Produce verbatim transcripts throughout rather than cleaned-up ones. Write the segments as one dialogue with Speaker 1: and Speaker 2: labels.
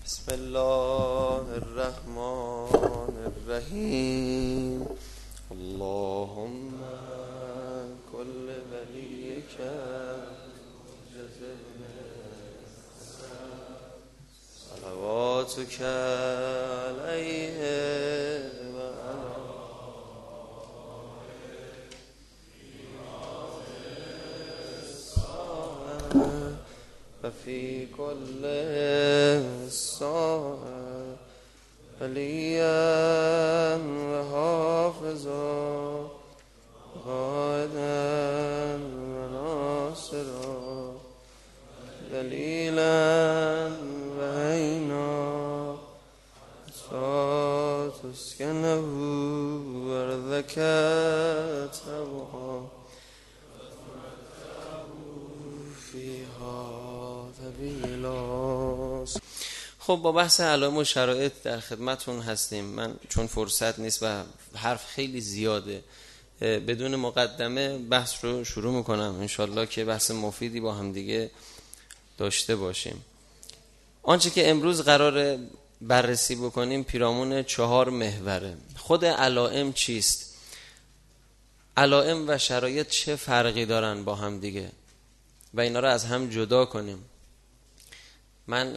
Speaker 1: بسم الله الرحمن الرحیم. اللهم كل وليك صلواتك عليه وعلى وفي كل ساعة وليا وحافظا قائدا وناصرا دليلا وعينا تسكنه وارضك تبعا فيها تبيلا. خب با بحث علائم و شرایط در خدمتون هستیم. من چون فرصت نیست و حرف خیلی زیاده بدون مقدمه بحث رو شروع میکنم، انشالله که بحث مفیدی با هم دیگه داشته باشیم. آنچه که امروز قرار بررسی بکنیم پیرامون چهار محوره. خود علائم چیست؟ علائم و شرایط چه فرقی دارن با هم دیگه و اینا رو از هم جدا کنیم. من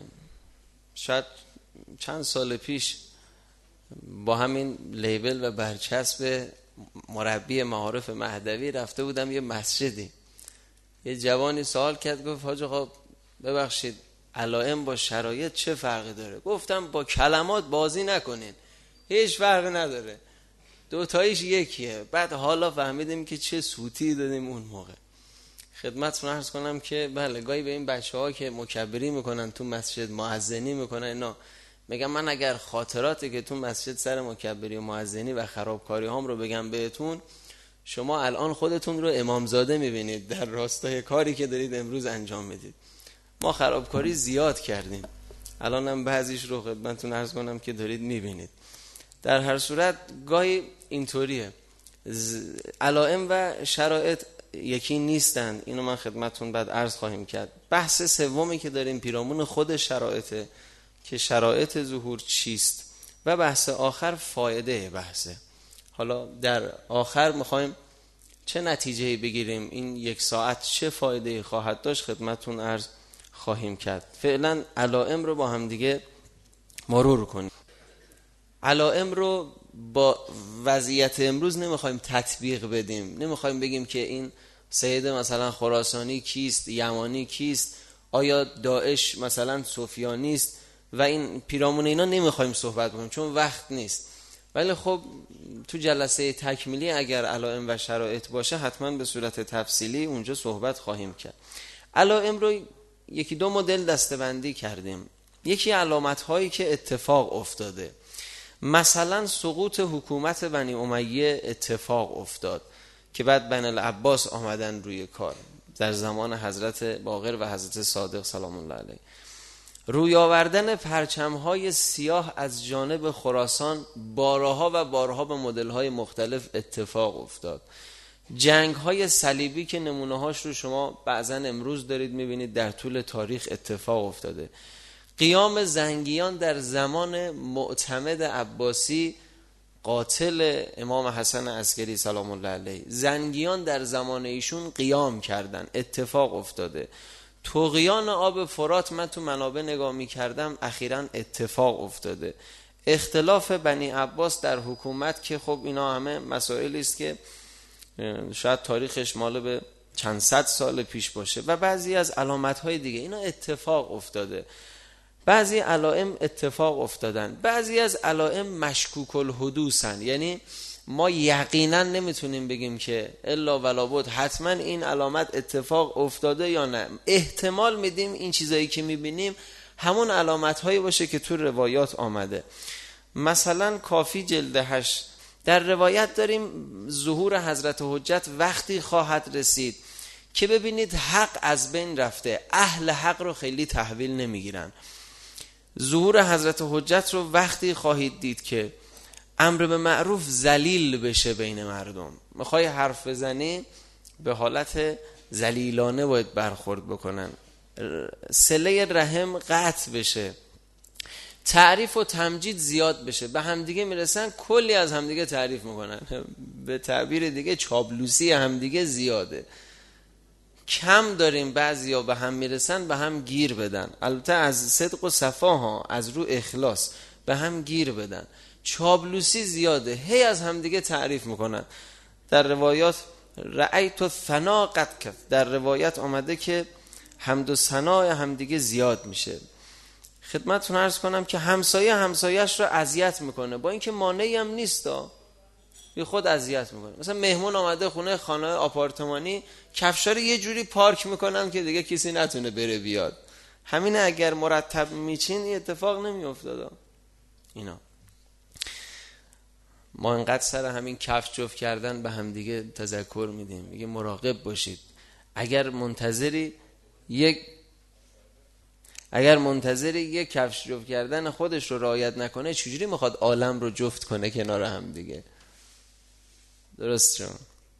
Speaker 1: شاید چند سال پیش با همین لیبل و برچسب مربی معارف مهدوی رفته بودم یه مسجدی. یه جوانی سوال کرد، گفت حاج آقا ببخشید علائم با شرایط چه فرقی داره؟ گفتم با کلمات بازی نکنین، هیچ فرقی نداره، دوتاییش یکیه. بعد حالا فهمیدیم که چه سوتی دادیم اون موقع. خدمتتون عرض کنم که بله گاهی به این بچه‌ها که مکبری میکنن تو مسجد، مؤذنی میکنن، اینا میگم من اگر خاطراتی که تو مسجد سر مکبری و مؤذنی و خرابکاری هام رو بگم بهتون، شما الان خودتون رو امامزاده میبینید در راستای کاری که دارید امروز انجام میدید. ما خرابکاری زیاد کردیم، الان هم بعضیش رو خدمتتون عرض کنم که دارید میبینید. در هر صورت گاهی اینطوریه. علائم و شرایط یکی نیستن، اینو من خدمتتون بعد عرض خواهیم کرد. بحث سومی که داریم پیرامون خود شرایطه که شرایط ظهور چیست و بحث آخر فایده بحثه. حالا در آخر میخوایم چه نتیجه‌ای بگیریم، این یک ساعت چه فایده‌ای خواهد داشت خدمتتون عرض خواهیم کرد. فعلا علائم رو با هم دیگه مرور کنیم. علائم رو با وضعیت امروز نمیخوایم تطبیق بدیم، نمیخوایم بگیم که این سید مثلا خراسانی کیست، یمانی کیست، آیا داعش مثلا سفیانی است و این پیرامون اینا نمیخوایم صحبت کنیم چون وقت نیست. ولی خب تو جلسه تکمیلی اگر علائم و شرایط باشه حتما به صورت تفصیلی اونجا صحبت خواهیم کرد. علائم رو یکی دو مدل دسته‌بندی کردیم. یکی علامت هایی که اتفاق افتاده، مثلا سقوط حکومت بنی امیه اتفاق افتاد که بعد بنی العباس آمدن روی کار در زمان حضرت باقر و حضرت صادق سلام الله علیه. روی آوردن پرچم‌های سیاه از جانب خراسان بارها و بارها به مدل‌های مختلف اتفاق افتاد. جنگ‌های صلیبی که نمونه‌هاش رو شما بعضا امروز دارید می‌بینید در طول تاریخ اتفاق افتاده. قیام زنگیان در زمان معتمد عباسی قاتل امام حسن عسکری سلام الله علیه، زنگیان در زمان ایشون قیام کردن، اتفاق افتاده. طغیان آب فرات من تو منابع نگاه می کردم اخیراً اتفاق افتاده. اختلاف بنی عباس در حکومت که خب اینا همه مسائلی است که شاید تاریخش مال به چند صد سال پیش باشه و بعضی از علامت‌های دیگه اینا اتفاق افتاده. بعضی علائم اتفاق افتادن، بعضی از علائم مشکوک الحدوثن، یعنی ما یقینا نمیتونیم بگیم که الا ولا بد حتما این علامت اتفاق افتاده یا نه. احتمال میدیم این چیزایی که میبینیم همون علامت هایی باشه که تو روایات آمده. مثلا کافی جلد هشت در روایت داریم ظهور حضرت حجت وقتی خواهد رسید که ببینید حق از بین رفته، اهل حق رو خیلی تحویل نمیگیرن. ظهور حضرت حجت رو وقتی خواهید دید که امر به معروف ذلیل بشه بین مردم. میخوای حرف بزنی به حالت ذلیلانه باید برخورد بکنن. صله رحم قطع بشه، تعریف و تمجید زیاد بشه، به همدیگه میرسن کلی از همدیگه تعریف میکنن، به تعبیر دیگه چابلوسی همدیگه زیاده. کم داریم بعضیا به هم میرسن به هم گیر بدن، البته از صدق و صفا ها، از رو اخلاص به هم گیر بدن. چابلوسی زیاده، هی از همدیگه تعریف میکنن. در روایات رأیت و ثنا قد کف، در روایت آمده که حمد و ثنای همدیگه زیاد میشه. خدمتتون عرض کنم که همسایه همسایه‌اش رو اذیت میکنه، با اینکه مانعی هم نیستا، بی خود اذیت میکنه. مثلا مهمون آمده خونه، خانه آپارتمانی، کفشا رو یه جوری پارک میکنن که دیگه کسی نتونه بره بیاد. همین اگر مرتب میچین این اتفاق نمیافتاد. اینا ما انقدر سر همین کفش جفت کردن به هم دیگه تذکر میدیم، میگه مراقب باشید. اگر منتظری یک اگر منتظری یک کفش جفت کردن خودش رو رعایت نکنه، چجوری میخواد عالم رو جفت کنه کنار هم دیگه؟ درست شد.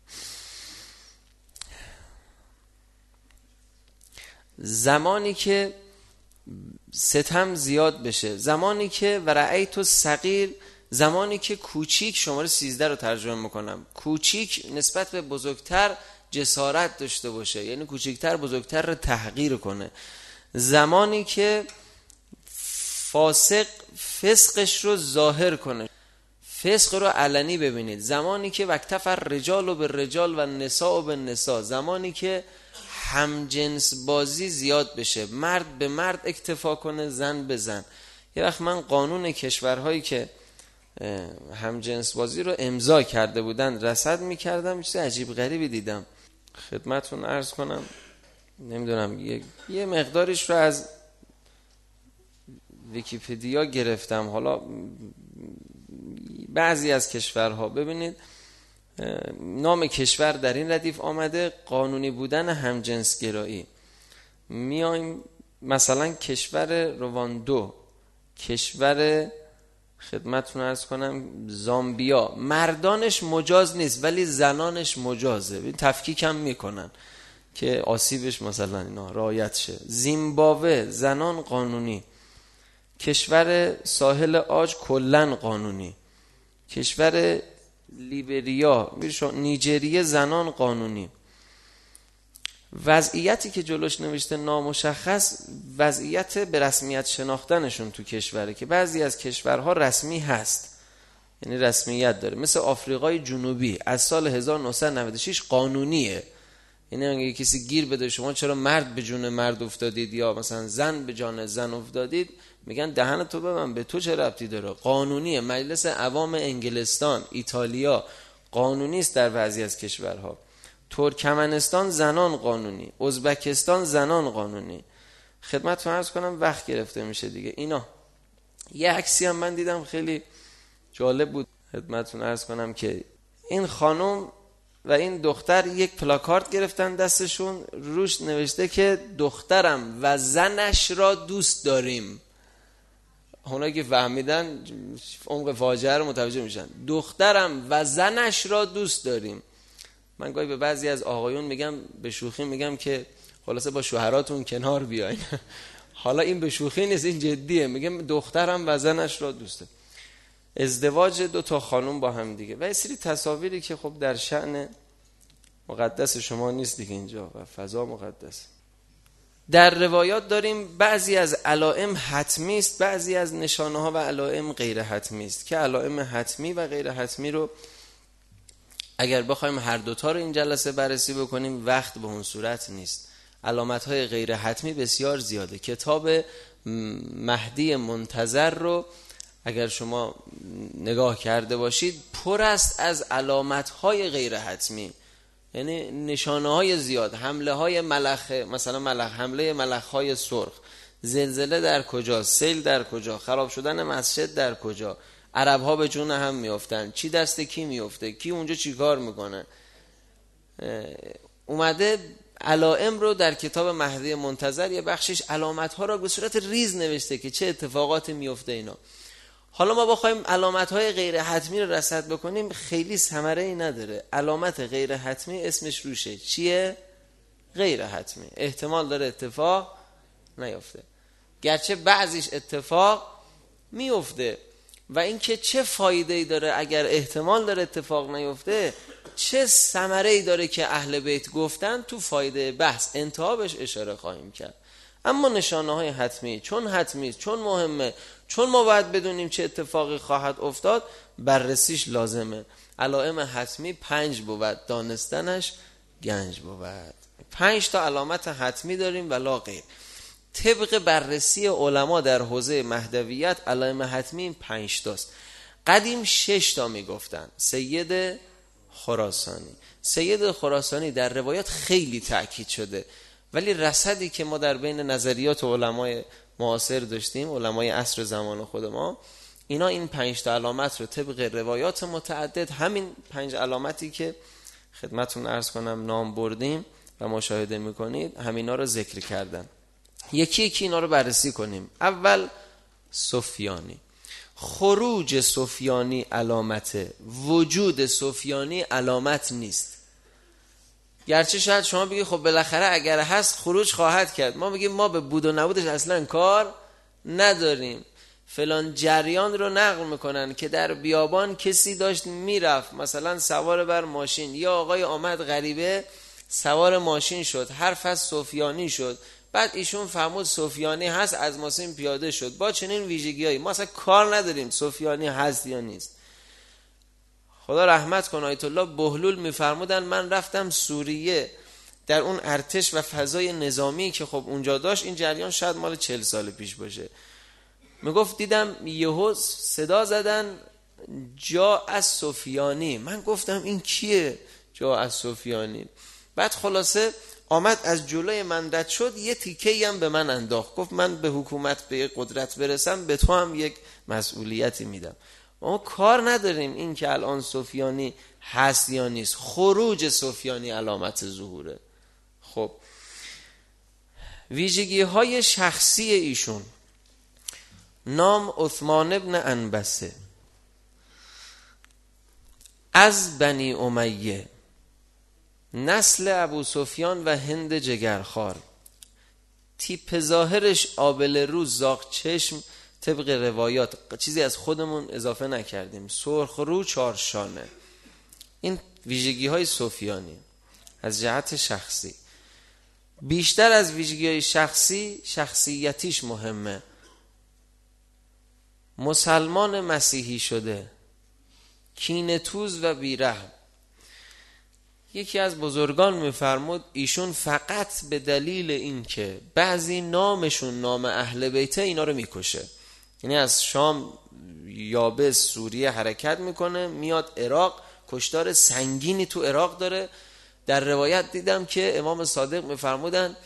Speaker 1: زمانی که ستم زیاد بشه، زمانی که ورعیت صغیر، زمانی که کوچیک، شماره سیزده رو ترجمه میکنم، کوچیک نسبت به بزرگتر جسارت داشته باشه، یعنی کوچیکتر بزرگتر رو تحقیر کنه. زمانی که فاسق فسقش رو ظاهر کنه، فسق رو علنی ببینید. زمانی که وکتفر رجال و به رجال و نساء و به نساء، زمانی که همجنس بازی زیاد بشه، مرد به مرد اکتفا کنه، زن به زن. یه وقت من قانون کشورهایی که همجنس بازی رو امضا کرده بودن رصد میکردم، چیز عجیب غریبی دیدم. خدمتتون عرض کنم، نمیدونم یه, یه مقدارش رو از ویکیپدیا گرفتم. حالا بعضی از کشورها ببینید نام کشور در این ردیف آمده، قانونی بودن همجنس گرایی. میایم مثلا کشور رواندو، کشور خدمتتون عرض کنم زامبیا، مردانش مجاز نیست ولی زنانش مجازه، تفکیک هم میکنن که آسیبش مثلا اینا رعایت شه. زیمبابوه زنان قانونی، کشور ساحل عاج کلن قانونی، کشور لیبریا، نیجریه زنان قانونی. وضعیتی که جلوش نوشته نامشخص، وضعیت به رسمیت شناختنشون تو کشوره که بعضی از کشورها رسمی هست، یعنی رسمیت داره. مثل آفریقای جنوبی از سال هزار و نهصد و نود و شش قانونیه، یعنی اگه کسی گیر بده شما چرا مرد به جون مرد افتادید یا مثلا زن به جان زن افتادید، میگن دهن تو ببند، به تو چه ربطی داره؟ قانونیه. مجلس عوام انگلستان، ایتالیا قانونی است در بعضی از کشورها. ترکمنستان زنان قانونی، ازبکستان زنان قانونی. خدمتتون عرض کنم وقت گرفته میشه دیگه. اینا یه عکسی هم من دیدم خیلی جالب بود، خدمتتون عرض کنم که این خانم و این دختر یک پلاکارد گرفتن دستشون، روش نوشته که دخترم و زنش را دوست داریم. اونایی که فهمیدن عمق فاجعه رو متوجه میشن. دخترم و زنش را دوست داریم. من گاهی به بعضی از آقایون میگم، به شوخی میگم که خلاصه با شوهراتون کنار بیاین. حالا این به شوخی نیست، این جدیه. میگم دخترم و زنش را دوست داریم. ازدواج دو تا خانم با هم دیگه و یه سری تصاویری که خب در شأن مقدس شما نیست دیگه اینجا و فضا مقدس. در روایات داریم بعضی از علائم حتمی است، بعضی از نشانه ها و علائم غیر حتمی است که علائم حتمی و غیر حتمی رو اگر بخوایم هر دوتا رو این جلسه بررسی بکنیم وقت به اون صورت نیست. علامت های غیر حتمی بسیار زیاده. کتاب مهدی منتظر رو اگر شما نگاه کرده باشید پر است از علامت های غیر حتمی، یعنی نشانه های زیاد. حمله های ملخ، مثلا ملخ، حمله ملخ های سرخ، زلزله در کجا، سیل در کجا، خراب شدن مسجد در کجا، عرب ها به جون هم میافتن، چی دست کی میفته، کی اونجا چی کار میکنه. اومده علائم رو در کتاب مهدی منتظر یه بخشش علامت ها رو به صورت ریز نوشته که چه اتفاقاتی میفته اینا. حالا ما بخوایم علامت های غیر حتمی رو رصد بکنیم خیلی ثمره ای نداره. علامت غیر حتمی اسمش روشه، چیه؟ غیر حتمی، احتمال داره اتفاق نیفته، گرچه بعضیش اتفاق میفته. و اینکه چه فایده‌ای داره اگر احتمال داره اتفاق نیفته، چه ثمره‌ای داره که اهل بیت گفتن، تو فایده بحث انتها بهش اشاره خواهیم کرد. اما نشانه‌های حتمی، چون حتمی است، چون مهمه، چون ما باید بدونیم چه اتفاقی خواهد افتاد، بررسیش لازمه. علائم حتمی پنج بود، دانستنش گنج بود. پنج تا علامت حتمی داریم ولا غیر. طبق بررسی علما در حوزه مهدویت علائم حتمی این پنج تاست. قدیم شش تا میگفتن. سید خراسانی سید خراسانی در روایات خیلی تأکید شده، ولی رصدی که ما در بین نظریات علمای معاصر داشتیم، علمای عصر زمان خود ما، اینا این پنج تا علامت رو طبق روایات متعدد، همین پنج علامتی که خدمتون عرض کنم نام بردیم و مشاهده میکنید، همینا رو ذکر کردن. یکی یکی اینا رو بررسی کنیم. اول سفیانی. خروج سفیانی علامته، وجود سفیانی علامت نیست. گرچه شاید شما بگید خب بالاخره اگر هست خروج خواهد کرد، ما بگیم ما به بود و نبودش اصلا کار نداریم. فلان جریان رو نقل میکنن که در بیابان کسی داشت میرفت، مثلا سوار بر ماشین، یا آقای آمد غریبه سوار ماشین شد، حرف از سفیانی شد، بعد ایشون فهمود سفیانی هست، از ماشین پیاده شد. با چنین ویژگی‌هایی ما اصلا کار نداریم سفیانی هست یا نیست. خدا رحمت کنه آیت الله بهلول میفرمودن من رفتم سوریه، در اون ارتش و فضای نظامی که خب اونجا داشت، این جریان شاید مال چهل سال پیش باشه، میگفت دیدم یهو صدا زدن جا از سفیانی. من گفتم این کیه جا از سفیانی؟ بعد خلاصه آمد از جلوی من رد شد، یه تیکه‌ای هم به من انداخت، گفت من به حکومت به قدرت برسم به تو هم یک مسئولیتی میدم. ما کار نداریم این که الان سفیانی هست یا نیست. خروج سفیانی علامت ظهوره. خب ویژگی های شخصی ایشون: نام عثمان ابن انبسه، از بنی امیه، نسل ابو سفیان و هند جگرخوار، تیپ ظاهرش آبل روز، زاغ چشم، طبق روایات چیزی از خودمون اضافه نکردیم، سرخ رو، چارشانه. این ویژگی های سفیانی از جهت شخصی. بیشتر از ویژگی های شخصی شخصیتیش مهمه. مسلمان مسیحی شده، کینه‌توز و بیرحم. یکی از بزرگان میفرمود ایشون فقط به دلیل این که بعضی نامشون نام اهل بیته اینا رو میکشه، یعنی از شام یابس سوریه حرکت میکنه میاد عراق، کشتار سنگینی تو عراق داره. در روایت دیدم که امام صادق میفرمودن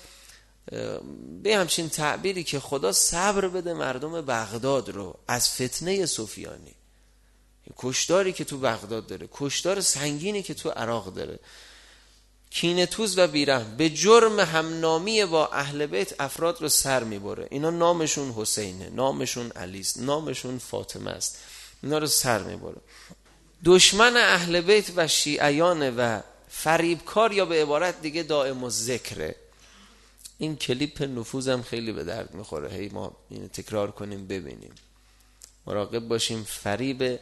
Speaker 1: به همچین تعبیری که خدا صبر بده مردم بغداد رو از فتنه سفیانی. کشتاری که تو بغداد داره، کشتار سنگینی که تو عراق داره. کینه‌توز و بیرحم، به جرم همنامی با اهل بیت افراد رو سر میبره. اینا نامشون حسینه، نامشون علی است، نامشون فاطمه است، اینا رو سر میبره. دشمن اهل بیت و شیعیان و فریبکار، یا به عبارت دیگه دائم الذکره. این کلیپ نفوذم خیلی به درد میخوره، هی ما اینو تکرار کنیم ببینیم، مراقب باشیم فریب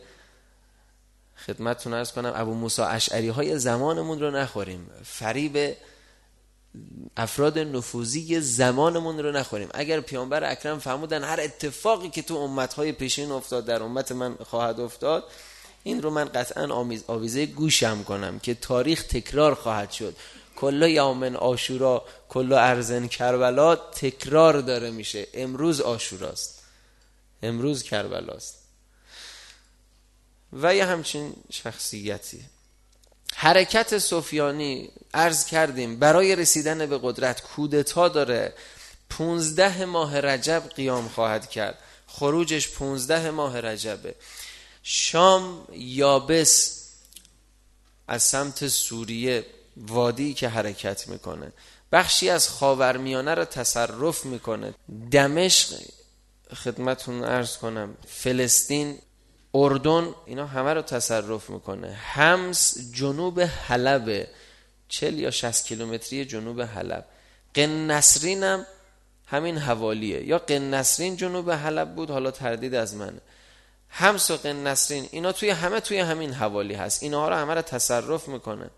Speaker 1: خدمتتون عرض کنم ابو موسی اشعری های زمانمون رو نخوریم، فریب افراد نفوذی زمانمون رو نخوریم. اگر پیامبر اکرم فرمودن هر اتفاقی که تو امتهای پیشین افتاد در امت من خواهد افتاد، این رو من قطعا آویزه گوشم کنم که تاریخ تکرار خواهد شد. کلا یوم عاشورا کلا ارزن کربلا تکرار داره میشه. امروز عاشوراست، امروز کربلاست. و یه همچین شخصیتی. حرکت سفیانی عرض کردیم برای رسیدن به قدرت کودتا داره. پونزده ماه رجب قیام خواهد کرد، خروجش پونزده ماه رجبه. شام یابس از سمت سوریه وادی که حرکت میکنه، بخشی از خاورمیانه رو تصرف میکنه، دمشق خدمتون عرض کنم، فلسطین، اردن، اینا همه رو تصرف میکنه. حمص جنوب حلب، چهل یا شصت کیلومتری جنوب حلب. قنسرین هم همین حوالیه، یا قنسرین جنوب حلب بود، حالا تردید از منه. حمص و قنسرین اینا توی همه توی همین حوالی هست، اینها رو همه رو تصرف میکنه.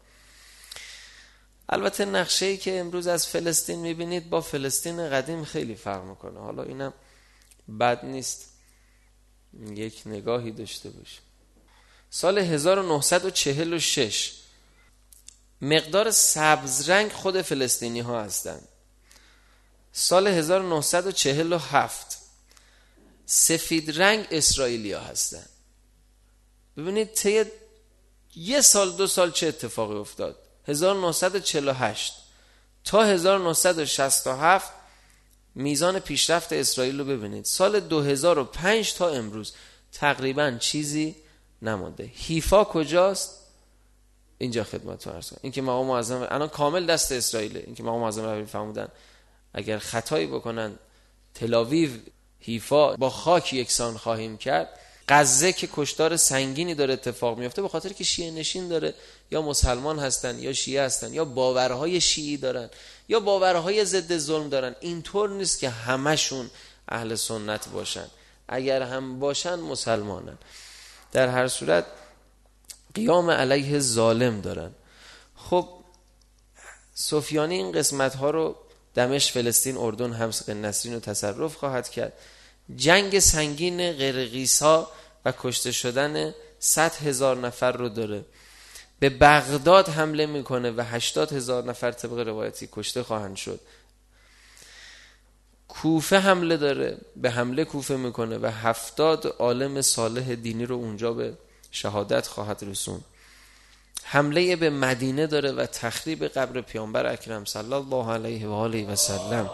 Speaker 1: البته نقشه‌ای که امروز از فلسطین میبینید با فلسطین قدیم خیلی فرق میکنه. حالا اینم بد نیست یک نگاهی داشته باشه. سال هزار و نهصد و چهل و شش مقدار سبز رنگ خود فلسطینی ها هستن. سال هزار و نهصد و چهل و هفت سفید رنگ اسرائیلی ها هستن. ببینید طی یه سال دو سال چه اتفاقی افتاد. هزار و نهصد و چهل و هشت تا هزار و نهصد و شصت و هفت میزان پیشرفت اسرائیل رو ببینید. سال دو هزار و پنج تا امروز تقریبا چیزی نمونده. حیفا کجاست؟ اینجا خدمتتون عرض کنم. این که مقام معظم الان کامل دست اسرائیله. این که مقام معظم رهبری فرمودن اگر خطایی بکنن تل‌آویو حیفا با خاک یکسان خواهیم کرد. غزه که کشتار سنگینی داره اتفاق میفته به خاطر که شیعه نشین داره، یا مسلمان هستن یا شیعه هستن، یا باورهای شیعی دارن یا باورهای ضد ظلم دارن. اینطور نیست که همشون اهل سنت باشن، اگر هم باشن مسلمانن. در هر صورت قیام علیه ظالم دارن. خب سفیانی این قسمت ها رو دمشق، فلسطین، اردن، حمص، قنسرین رو تصرف خواهد کرد. جنگ سنگین قرقیس‌ها و کشته شدن صد هزار نفر رو داره. به بغداد حمله میکنه و هشتاد هزار نفر طبق روایتی کشته خواهند شد. کوفه حمله داره، به حمله کوفه میکنه و هفتاد عالم صالح دینی رو اونجا به شهادت خواهد رسون. حمله به مدینه داره و تخریب قبر پیامبر اکرم صلی الله علیه و آله و سلم.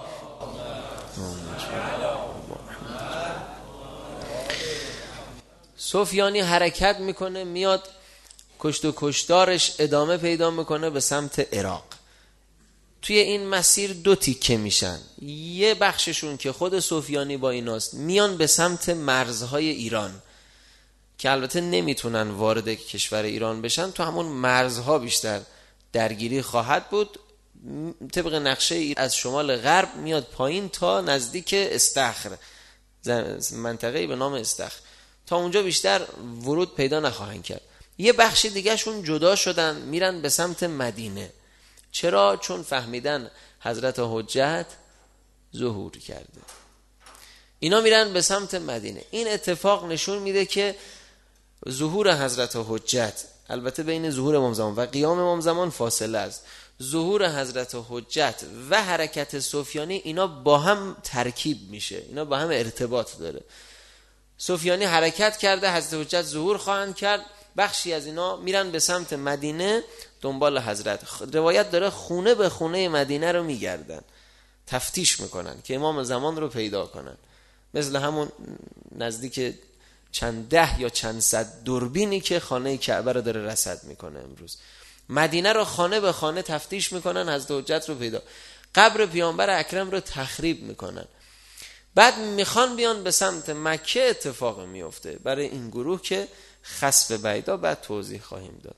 Speaker 1: سفیانی حرکت میکنه، میاد کشت و کشتارش ادامه پیدا میکنه به سمت عراق. توی این مسیر دو تیکه میشن. یه بخششون که خود سفیانی با ایناست میان به سمت مرزهای ایران که البته نمیتونن وارد کشور ایران بشن، تو همون مرزها بیشتر درگیری خواهد بود. طبق نقشه از شمال غرب میاد پایین تا نزدیک استخر، منطقه‌ای به نام استخر، تا اونجا بیشتر ورود پیدا نخواهند کرد. یه بخش دیگه شون جدا شدن میرن به سمت مدینه. چرا؟ چون فهمیدن حضرت حجت ظهور کرده. اینا میرن به سمت مدینه. این اتفاق نشون میده که ظهور حضرت حجت، البته بین ظهور امام زمان و قیام امام زمان فاصله است، ظهور حضرت حجت و حرکت سفیانی اینا با هم ترکیب میشه، اینا با هم ارتباط داره. سفیانی حرکت کرده، حضرت حجت ظهور خواهند کرد، بخشی از اینا میرن به سمت مدینه دنبال حضرت. روایت داره خونه به خونه مدینه رو میگردن، تفتیش میکنن که امام زمان رو پیدا کنن، مثل همون نزدیک چند ده یا چند صد دوربینی که خانه کعبه رو داره رصد میکنه امروز. مدینه رو خانه به خانه تفتیش میکنن، حضرت حجت رو پیدا، قبر پیامبر اکرم رو تخریب میکنن. بعد میخوان بیان به سمت مکه، اتفاق میفته برای این گروه که خسف بیدا بعد توضیح خواهیم داد.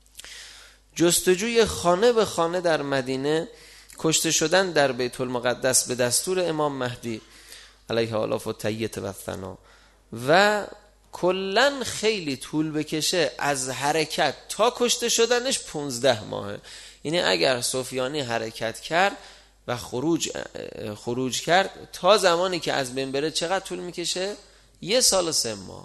Speaker 1: جستجوی خانه به خانه در مدینه، کشته شدن در بیت المقدس به دستور امام مهدی علیه آلاف و تیت و ثنا، و کلن خیلی طول بکشه از حرکت تا کشته شدنش پونزده ماهه. یعنی اگر سفیانی حرکت کرد و خروج خروج کرد تا زمانی که از بین بره چقدر طول میکشه؟ یه سال و سه ماه.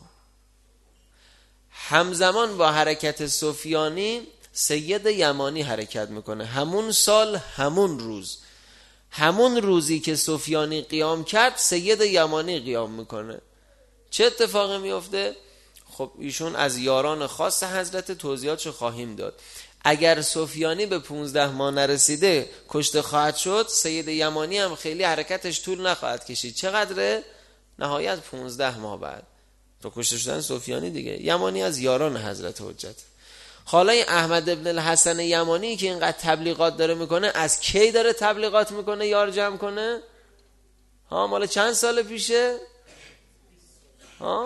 Speaker 1: همزمان با حرکت سفیانی سید یمانی حرکت میکنه، همون سال، همون روز، همون روزی که سفیانی قیام کرد سید یمانی قیام میکنه. چه اتفاقی میفته؟ خب ایشون از یاران خاص حضرت توضیحاتشو خواهیم داد. اگر سفیانی به پونزده ماه نرسیده کشته خواهد شد، سید یمانی هم خیلی حرکتش طول نخواهد کشید. چقدره؟ نهایت پونزده ماه بعد تو کشته شدن سفیانی دیگه. یمانی از یاران حضرت حجت. حالا احمد ابن الحسن یمانی که اینقدر تبلیغات داره میکنه، از کی داره تبلیغات میکنه یار جمع کنه؟ ها مال چند سال پیشه؟ ها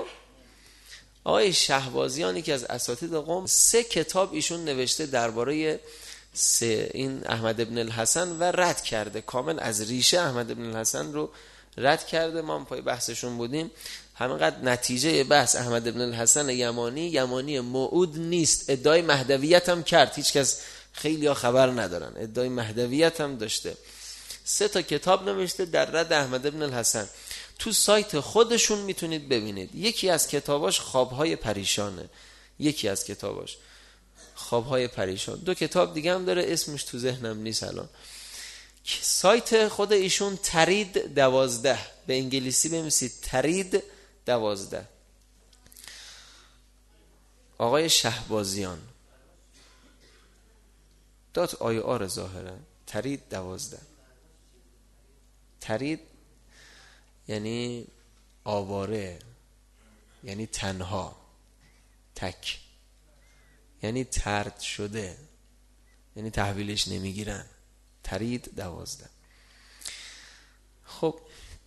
Speaker 1: آقای شهبازیانی که از اساتید قم، سه کتاب ایشون نوشته درباره سه این احمد ابن الحسن و رد کرده کامل، از ریشه احمد ابن الحسن رو رد کرده. ما هم پای بحثشون بودیم. همینقدر نتیجه بحث احمد ابن الحسن یمانی، یمانی موعود نیست، ادعای مهدویت هم کرد، هیچ کس خیلی ها خبر ندارن، ادعای مهدویت هم داشته. سه تا کتاب نوشته در رد احمد ابن الحسن، تو سایت خودشون میتونید ببینید. یکی از کتاباش خوابهای پریشانه، یکی از کتاباش خوابهای پریشان. دو کتاب دیگه هم داره، اسمش تو ذهنم نیست الان. سایت خود ایشون ترید دوازده، به انگلیسی بنویسید ترید دوازده، آقای شهبازیان دات آی آر ظاهره. ترید دوازده، ترید یعنی آواره، یعنی تنها، تک، یعنی طرد شده، یعنی تحویلش نمیگیرن. ترید دوازده. خب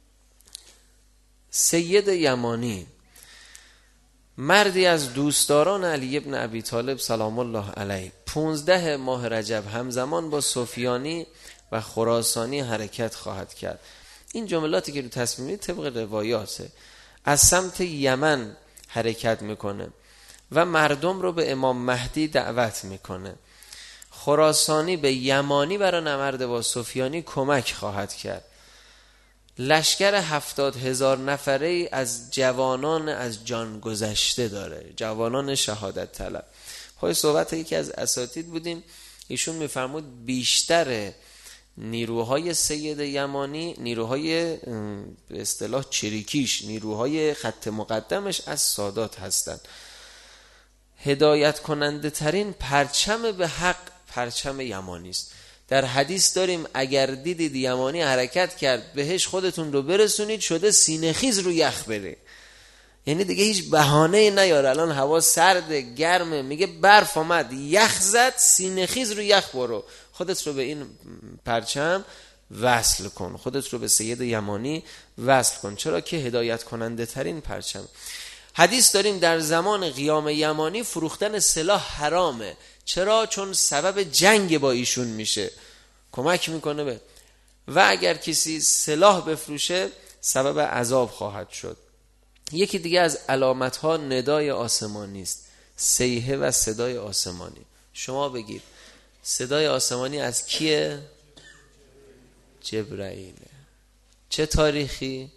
Speaker 1: سید یمانی مردی از دوستداران علی ابن ابی طالب سلام الله علیه، پونزده ماه رجب همزمان با سفیانی و خراسانی حرکت خواهد کرد. این جملاتی که رو تصمیمی طبق روایاته. از سمت یمن حرکت میکنه و مردم رو به امام مهدی دعوت میکنه. خراسانی به یمانی برای نبرد با سفیانی کمک خواهد کرد. لشکر هفتاد هزار نفره از جوانان از جان گذشته داره، جوانان شهادت طلب. پای صحبت یکی از اساتید بودیم، ایشون میفرمود بیشتر نیروهای سید یمانی، نیروهای به اصطلاح چریکیش، نیروهای خط مقدمش از سادات هستند. هدایت کننده ترین پرچم به حق پرچم یمانی است. در حدیث داریم اگر دیدید یمانی حرکت کرد بهش خودتون رو برسونید، شده سینه خیز رو یخ بره. یعنی دیگه هیچ بهانه‌ای نیاره. الان هوا سرد گرمه، میگه برف آمد یخ زد، سینه خیز رو یخ برو، خودت رو به این پرچم وصل کن، خودت رو به سید یمانی وصل کن، چرا که هدایت کننده ترین پرچم. حدیث داریم در زمان قیام یمانی فروختن سلاح حرامه. چرا؟ چون سبب جنگ با ایشون میشه، کمک میکنه به، و اگر کسی سلاح بفروشه سبب عذاب خواهد شد. یکی دیگه از علامتها ندای آسمانی است، صیحه و صدای آسمانی. شما بگید صدای آسمانی از کیه؟ جبرائیله. چه تاریخی؟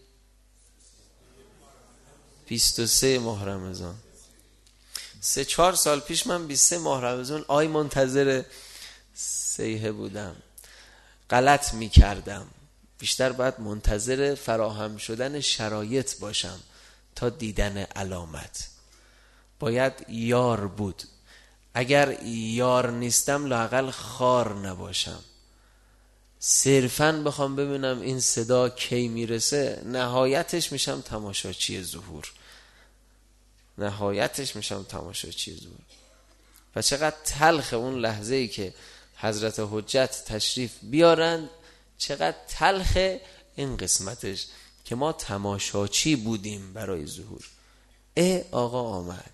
Speaker 1: بیست و سه ماه رمضان. سه چهار سال پیش من بیست و سه ماه رمضان آی منتظر صیحه بودم، غلط می کردم. بیشتر باید منتظر فراهم شدن شرایط باشم تا دیدن علامت. باید یار بود، اگر یار نیستم لااقل خار نباشم. صرفاً بخوام ببینم این صدا کی میرسه، نهایتش میشم تماشاچی ظهور، نهایتش میشم تماشاچی ظهور. و چقدر تلخ اون لحظه ای که حضرت حجت تشریف بیارند، چقدر تلخ این قسمتش که ما تماشاچی بودیم برای ظهور. اه آقا آمد،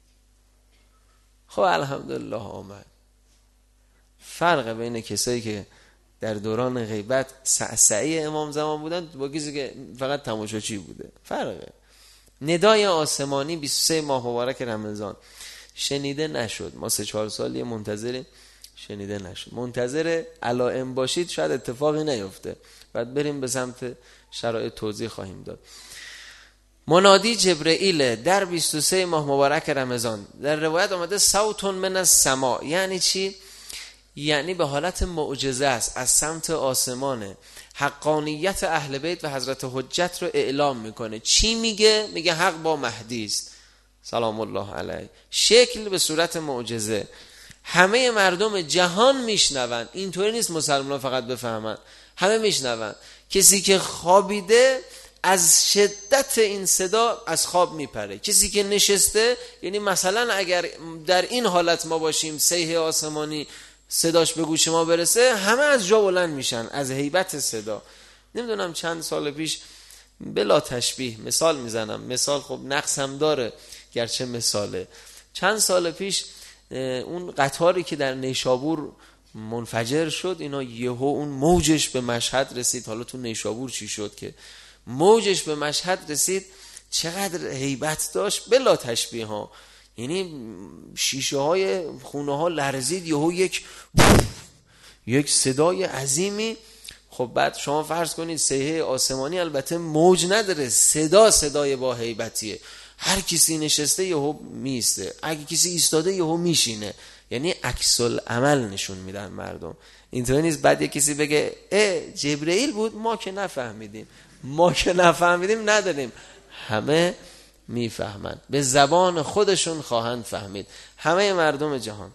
Speaker 1: خب الحمدلله آمد. فرق بین کسایی که در دوران غیبت سعسعی امام زمان بودن با کسی که فقط تماشاچی بوده فرقه. ندای آسمانی بیست و سه ماه مبارک رمضان شنیده نشد. ما سه چهار سالی منتظریم، شنیده نشد. منتظر علائم باشید شاید اتفاقی نیفته. بعد بریم به سمت شرایط توضیح خواهیم داد. منادی جبرئیل در بیست و سه ماه مبارک رمضان. در روایت آمده صوت من السماء. یعنی چی؟ یعنی به حالت معجزه است، از سمت آسمانه. حقانیت اهل بیت و حضرت حجت رو اعلام میکنه. چی میگه؟ میگه حق با مهدی است سلام الله علیه. شکل به صورت معجزه. همه مردم جهان میشنون. اینطوری نیست مسلمان فقط بفهمن، همه میشنون. کسی که خوابیده از شدت این صدا از خواب میپره. کسی که نشسته، یعنی مثلا اگر در این حالت ما باشیم، صیحه آسمانی صداش به گوش ما برسه، همه از جا بلند میشن از هیبت صدا. نمیدونم چند سال پیش، بلا تشبیه مثال میزنم، مثال خب نقص هم داره گرچه مثاله، چند سال پیش اون قطاری که در نیشابور منفجر شد، اینا یهو اون موجش به مشهد رسید. حالا تو نیشابور چی شد که موجش به مشهد رسید، چقدر هیبت داشت بلا تشبیه ها. یعنی شیشه های خونه ها لرزید، یهو یک یک صدای عظیمی. خب بعد شما فرض کنید سیحه آسمانی البته موج نداره، صدا صدای با هیبتیه. هر کسی نشسته یهو میسته، اگه کسی ایستاده یهو میشینه. یعنی عکس العمل نشون میدن مردم. اینطوری نیست بعد یک کسی بگه اه جبرئیل بود، ما که نفهمیدیم. ما که نفهمیدیم نداریم، همه میفهمند، به زبان خودشون خواهند فهمید، همه مردم جهان.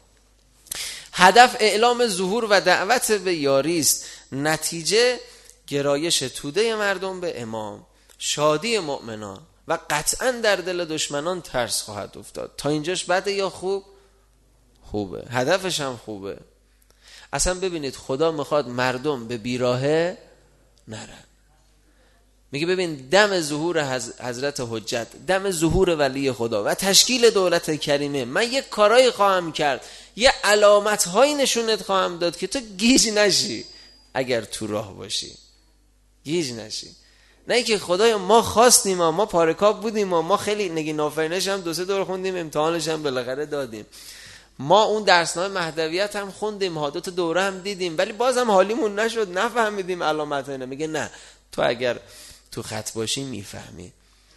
Speaker 1: هدف اعلام ظهور و دعوت به یاری است، نتیجه گرایش توده مردم به امام، شادی مؤمنان و قطعا در دل دشمنان ترس خواهد افتاد. تا اینجاش بده یا خوب؟ خوبه، هدفش هم خوبه. اصلا ببینید خدا میخواد مردم به بیراهه نرن. میگه ببین دم ظهور حضرت حجت، دم ظهور ولی خدا و تشکیل دولت کریمه، من یک کارایی خواهم کرد، یه علامت هایی نشونت خواهم داد که تو گیج نشی. اگر تو راه باشی گیج نشی. نه که خدایا ما خواستیم، ما پارکاب بودیم، ما خیلی نگین آفرینش هم دو سه دور خوندیم، امتحانش هم بالاخره دادیم، ما اون درسنامه مهدویت هم خوندیم، حادث دوره هم دیدیم، ولی بازم حالیمون نشد، نفهمیدیم علامت اینا. میگه نه، تو اگر تو خط باشی میفهمی.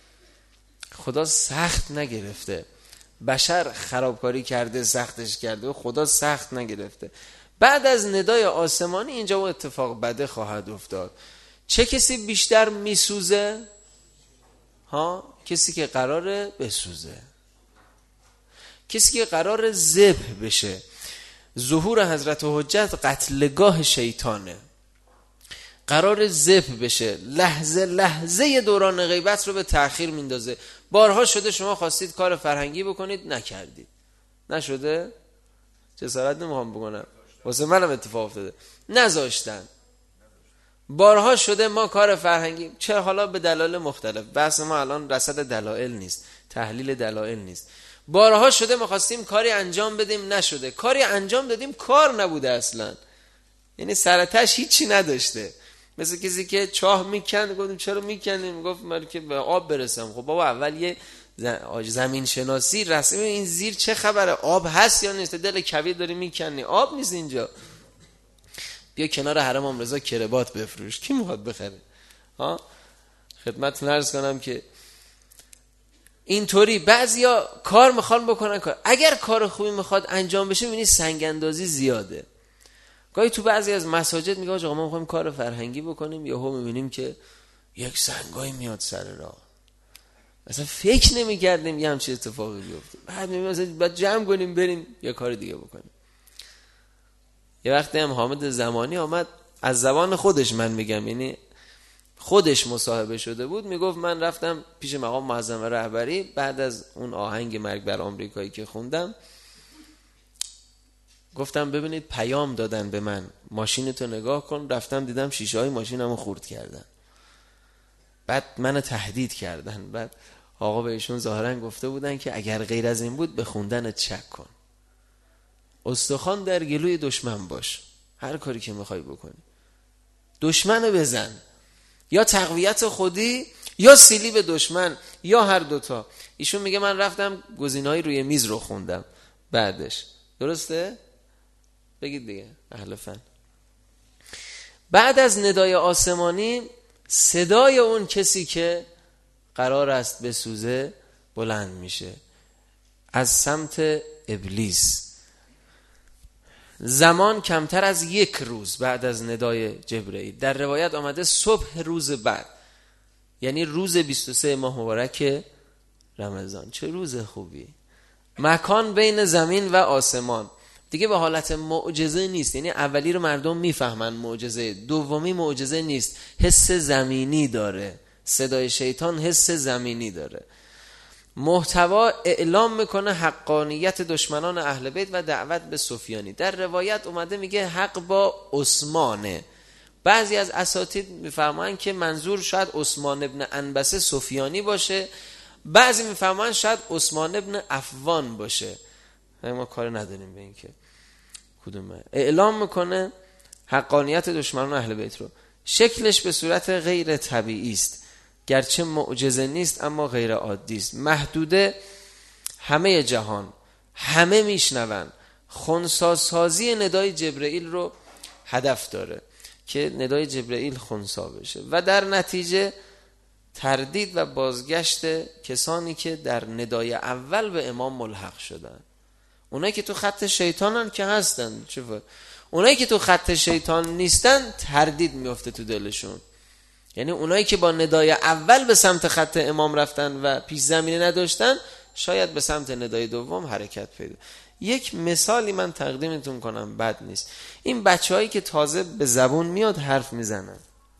Speaker 1: خدا سخت نگرفته، بشر خرابکاری کرده سختش کرده و خدا سخت نگرفته. بعد از ندای آسمانی اینجا و اتفاق بده خواهد افتاد. چه کسی بیشتر میسوزه؟ ها؟ کسی که قراره بسوزه، کسی که قراره ذبح بشه. ظهور حضرت حجت قتلگاه شیطانه، قرار ذبح بشه، لحظه لحظه دوران غیبت رو به تأخیر میندازه. بارها شده شما خواستید کار فرهنگی بکنید نکردید، نشده؟ جسارت نمیخوام بکنم، واسه منم اتفاق افتاده، نذاشتن. بارها شده ما کار فرهنگی، چه حالا به دلایل مختلف، بحث ما الان رصد دلایل نیست، تحلیل دلایل نیست. بارها شده ما خواستیم کاری انجام بدیم نشده، کاری انجام دادیم کار نبوده اصلا، یعنی سرتش هیچی نداشته. مثل کسی که چاه میکند، گفتیم چرا میکنیم؟ میگفت من که به آب برسم. خب بابا اول یه زمین شناسی رسمی، این زیر چه خبره، آب هست یا نیست؟ دل کویر داری میکنی، آب نیست اینجا. بیا کنار حرم امام رضا کربات بفروش، کی میخواد بخره؟ ها خدمتتون عرض کنم که اینطوری بعضیا کار میخوان بکنن، کار اگر کار خوبی میخواد انجام بشه میبینی سنگ اندازی زیاده. گاهی تو بعضی از مساجد میگه آقا ما میخوایم کار فرهنگی بکنیم، یهو میبینیم که یک سنگای میاد سر راه، مثلا فکر نمیکردیم یه همچین اتفاقی بیفته. بعد میبینیم مثلا بعد جمع کنیم بریم یه کار دیگه بکنیم. یه وقتی هم حامد زمانی آمد، از زبان خودش من میگم، یعنی خودش مصاحبه شده بود، میگفت من رفتم پیش مقام معظم رهبری بعد از اون آهنگ مرگ بر آمریکایی که خوندم، گفتم ببینید پیام دادن به من، ماشینتو نگاه کن. رفتم دیدم شیشه های ماشینمو خورد کردن، بعد منو تهدید کردن. بعد آقا بهشون ظاهرا گفته بودن که اگر غیر از این بود به خوندنت شک کن، استخوان در گلوی دشمن باش، هر کاری که میخوای بکنی دشمنو بزن، یا تقویت خودی یا سیلی به دشمن، یا هر دوتا. ایشون میگه من رفتم گزینه‌های روی میز رو خوندم بعدش. درسته؟ بگید دیگه اهل فن. بعد از ندای آسمانی صدای اون کسی که قرار است بسوزه بلند میشه از سمت ابلیس. زمان کمتر از یک روز بعد از ندای جبرئیل، در روایت آمده صبح روز بعد، یعنی روز بیست و سه ماه مبارک رمضان. چه روز خوبی. مکان بین زمین و آسمان، دیگه به حالت معجزه نیست، یعنی اولی رو مردم میفهمن معجزه، دومی معجزه نیست، حس زمینی داره، صدای شیطان حس زمینی داره. محتوا اعلام میکنه حقانیت دشمنان اهل بیت و دعوت به سفیانی. در روایت اومده میگه حق با عثمانه. بعضی از اساتید میفرمایند که منظور شاید عثمان ابن انبسه سفیانی باشه، بعضی میفرمایند شاید عثمان ابن عفان باشه. ما کار نداریم به این که کدومه؟ اعلام میکنه حقانیت دشمنان اهل بیت رو. شکلش به صورت غیر طبیعی است، گرچه معجزه نیست اما غیر عادی است. محدوده همه جهان، همه میشنون. خنثی‌سازی ندای جبرئیل رو هدف داره که ندای جبرئیل خنثی بشه و در نتیجه تردید و بازگشت کسانی که در ندای اول به امام ملحق شدن. اونایی که تو خط شیطانن که هستن، چه فرق؟ اونایی که تو خط شیطان نیستن تردید میفته تو دلشون. یعنی اونایی که با ندای اول به سمت خط امام رفتن و پیش زمینه نداشتن، شاید به سمت ندای دوم حرکت پیدا. یک مثالی من تقدیمتون کنم، بد نیست. این بچه‌هایی که تازه به زبون میاد حرف میزنن،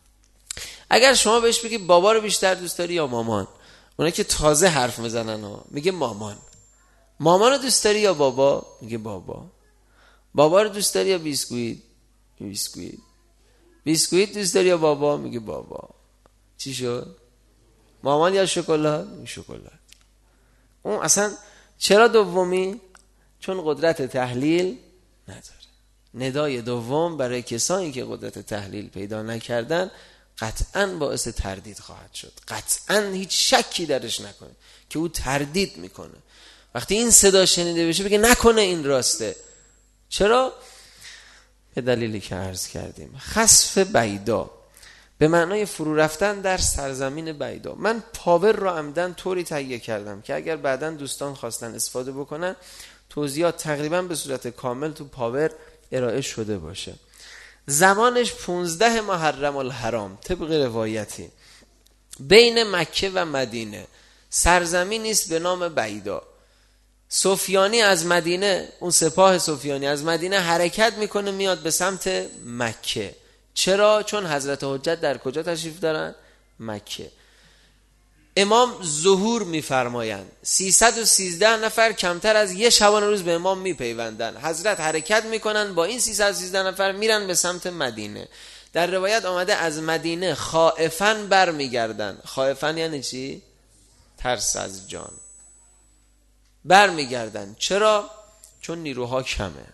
Speaker 1: اگر شما بهش بگی بابا رو بیشتر دوست داری یا مامان، اونایی که تازه حرف میزنن ها میگه مامان. مامان رو دوست داری یا بابا؟ میگه بابا. بابا رو دوست داری یا بیسکویت؟ بیسکویت. بیسکویت دوست داری یا بابا؟ میگه بابا. چی شد؟ مامان یا شکلات؟ میگه شکلات. اون اصلا چرا دومی؟ چون قدرت تحلیل نداره. ندای دوم برای کسانی که قدرت تحلیل پیدا نکردن قطعاً باعث تردید خواهد شد. قطعاً هیچ شکی درش نکنه که او تردید میکنه. وقتی این صدا شنیده بشه بگه نکنه این راسته. چرا؟ به دلیلی که عرض کردیم. خسف بیدا به معنای فرو رفتن در سرزمین بیدا. من پاور رو عمدن طوری تهیه کردم که اگر بعداً دوستان خواستن استفاده بکنن توضیحات تقریبا به صورت کامل تو پاور ارائه شده باشه. زمانش پونزده محرم الحرام طبق روایتی بین مکه و مدینه سرزمینی است به نام بیدا. سفیانی از مدینه، اون سپاه سفیانی از مدینه حرکت میکنه میاد به سمت مکه. چرا؟ چون حضرت حجت در کجا تشریف دارن؟ مکه. امام ظهور میفرمایند، سیصد و سیزده نفر کمتر از یه شبانه روز به امام میپیوندن. حضرت حرکت میکنن با این سیصد و سیزده نفر میرن به سمت مدینه. در روایت آمده از مدینه خائفن بر میگردن. خائفن یعنی چی؟ ترس از جان. بر میگردن. چرا؟ چون نیروها کمه.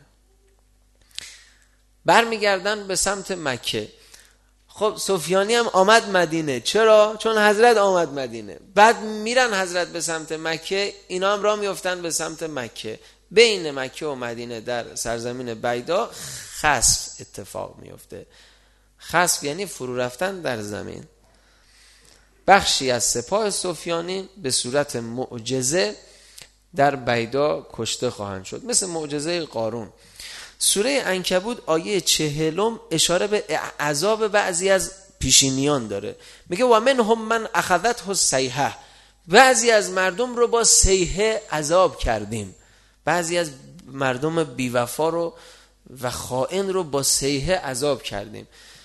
Speaker 1: بر میگردن به سمت مکه. خب سفیانی هم آمد مدینه. چرا؟ چون حضرت آمد مدینه. بعد میرن حضرت به سمت مکه، اینا هم راه میافتن به سمت مکه. بین مکه و مدینه در سرزمین بیدا خسف اتفاق میفته. خسف یعنی فرو رفتن در زمین. بخشی از سپاه سفیانی به صورت معجزه در بیدا کشته خواهند شد، مثل معجزه قارون. سوره عنکبوت آیه چهلم اشاره به عذاب بعضی از پیشینیان داره. میگه و منهم من اخذته الصیحه، بعضی از مردم رو با صیحه عذاب کردیم. بعضی از مردم بیوفا رو و خائن رو با صیحه عذاب کردیم.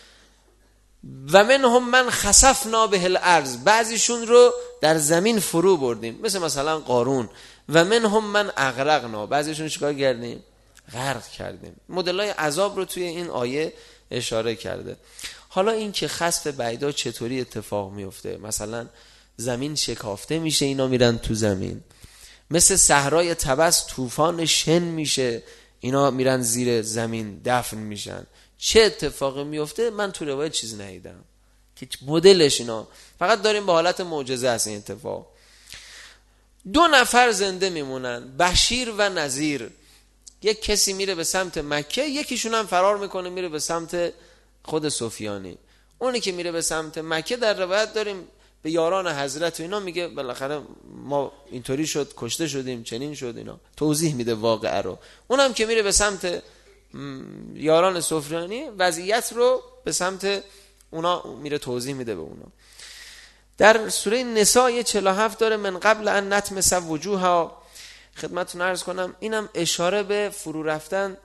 Speaker 1: و منهم من خسفنا به الارض، بعضیشون رو در زمین فرو بردیم، مثل مثلا قارون. و منهم من اغرقنا، بعضیشون چیکار کردیم؟ غرق کردیم. مدلای عذاب رو توی این آیه اشاره کرده. حالا این که خسف بیدا چطوری اتفاق میفته؟ مثلا زمین شکافته میشه، اینا میرن تو زمین. مثل صحرای طبس طوفان شن میشه، اینا میرن زیر زمین دفن میشن. چه اتفاقی میفته؟ من تو روایت چیز ندیدم که مدلش اینا، فقط داریم به حالت معجزه است این اتفاق. دو نفر زنده میمونن، بشیر و نذیر. یک کسی میره به سمت مکه، یکیشون هم فرار میکنه میره به سمت خود سفیانی. اونی که میره به سمت مکه در روایت داریم به یاران حضرت و اینا میگه بالاخره ما اینطوری شد، کشته شدیم، چنین شد، اینا توضیح میده واقعه رو. اونم که میره به سمت یاران سفیانی وضعیت رو به سمت اونا میره توضیح میده به اونا. در سوره نساء چهل و هفت داره من قبل ان نطمس وجوها. خدمتتون عرض کنم اینم اشاره به فرو رفتن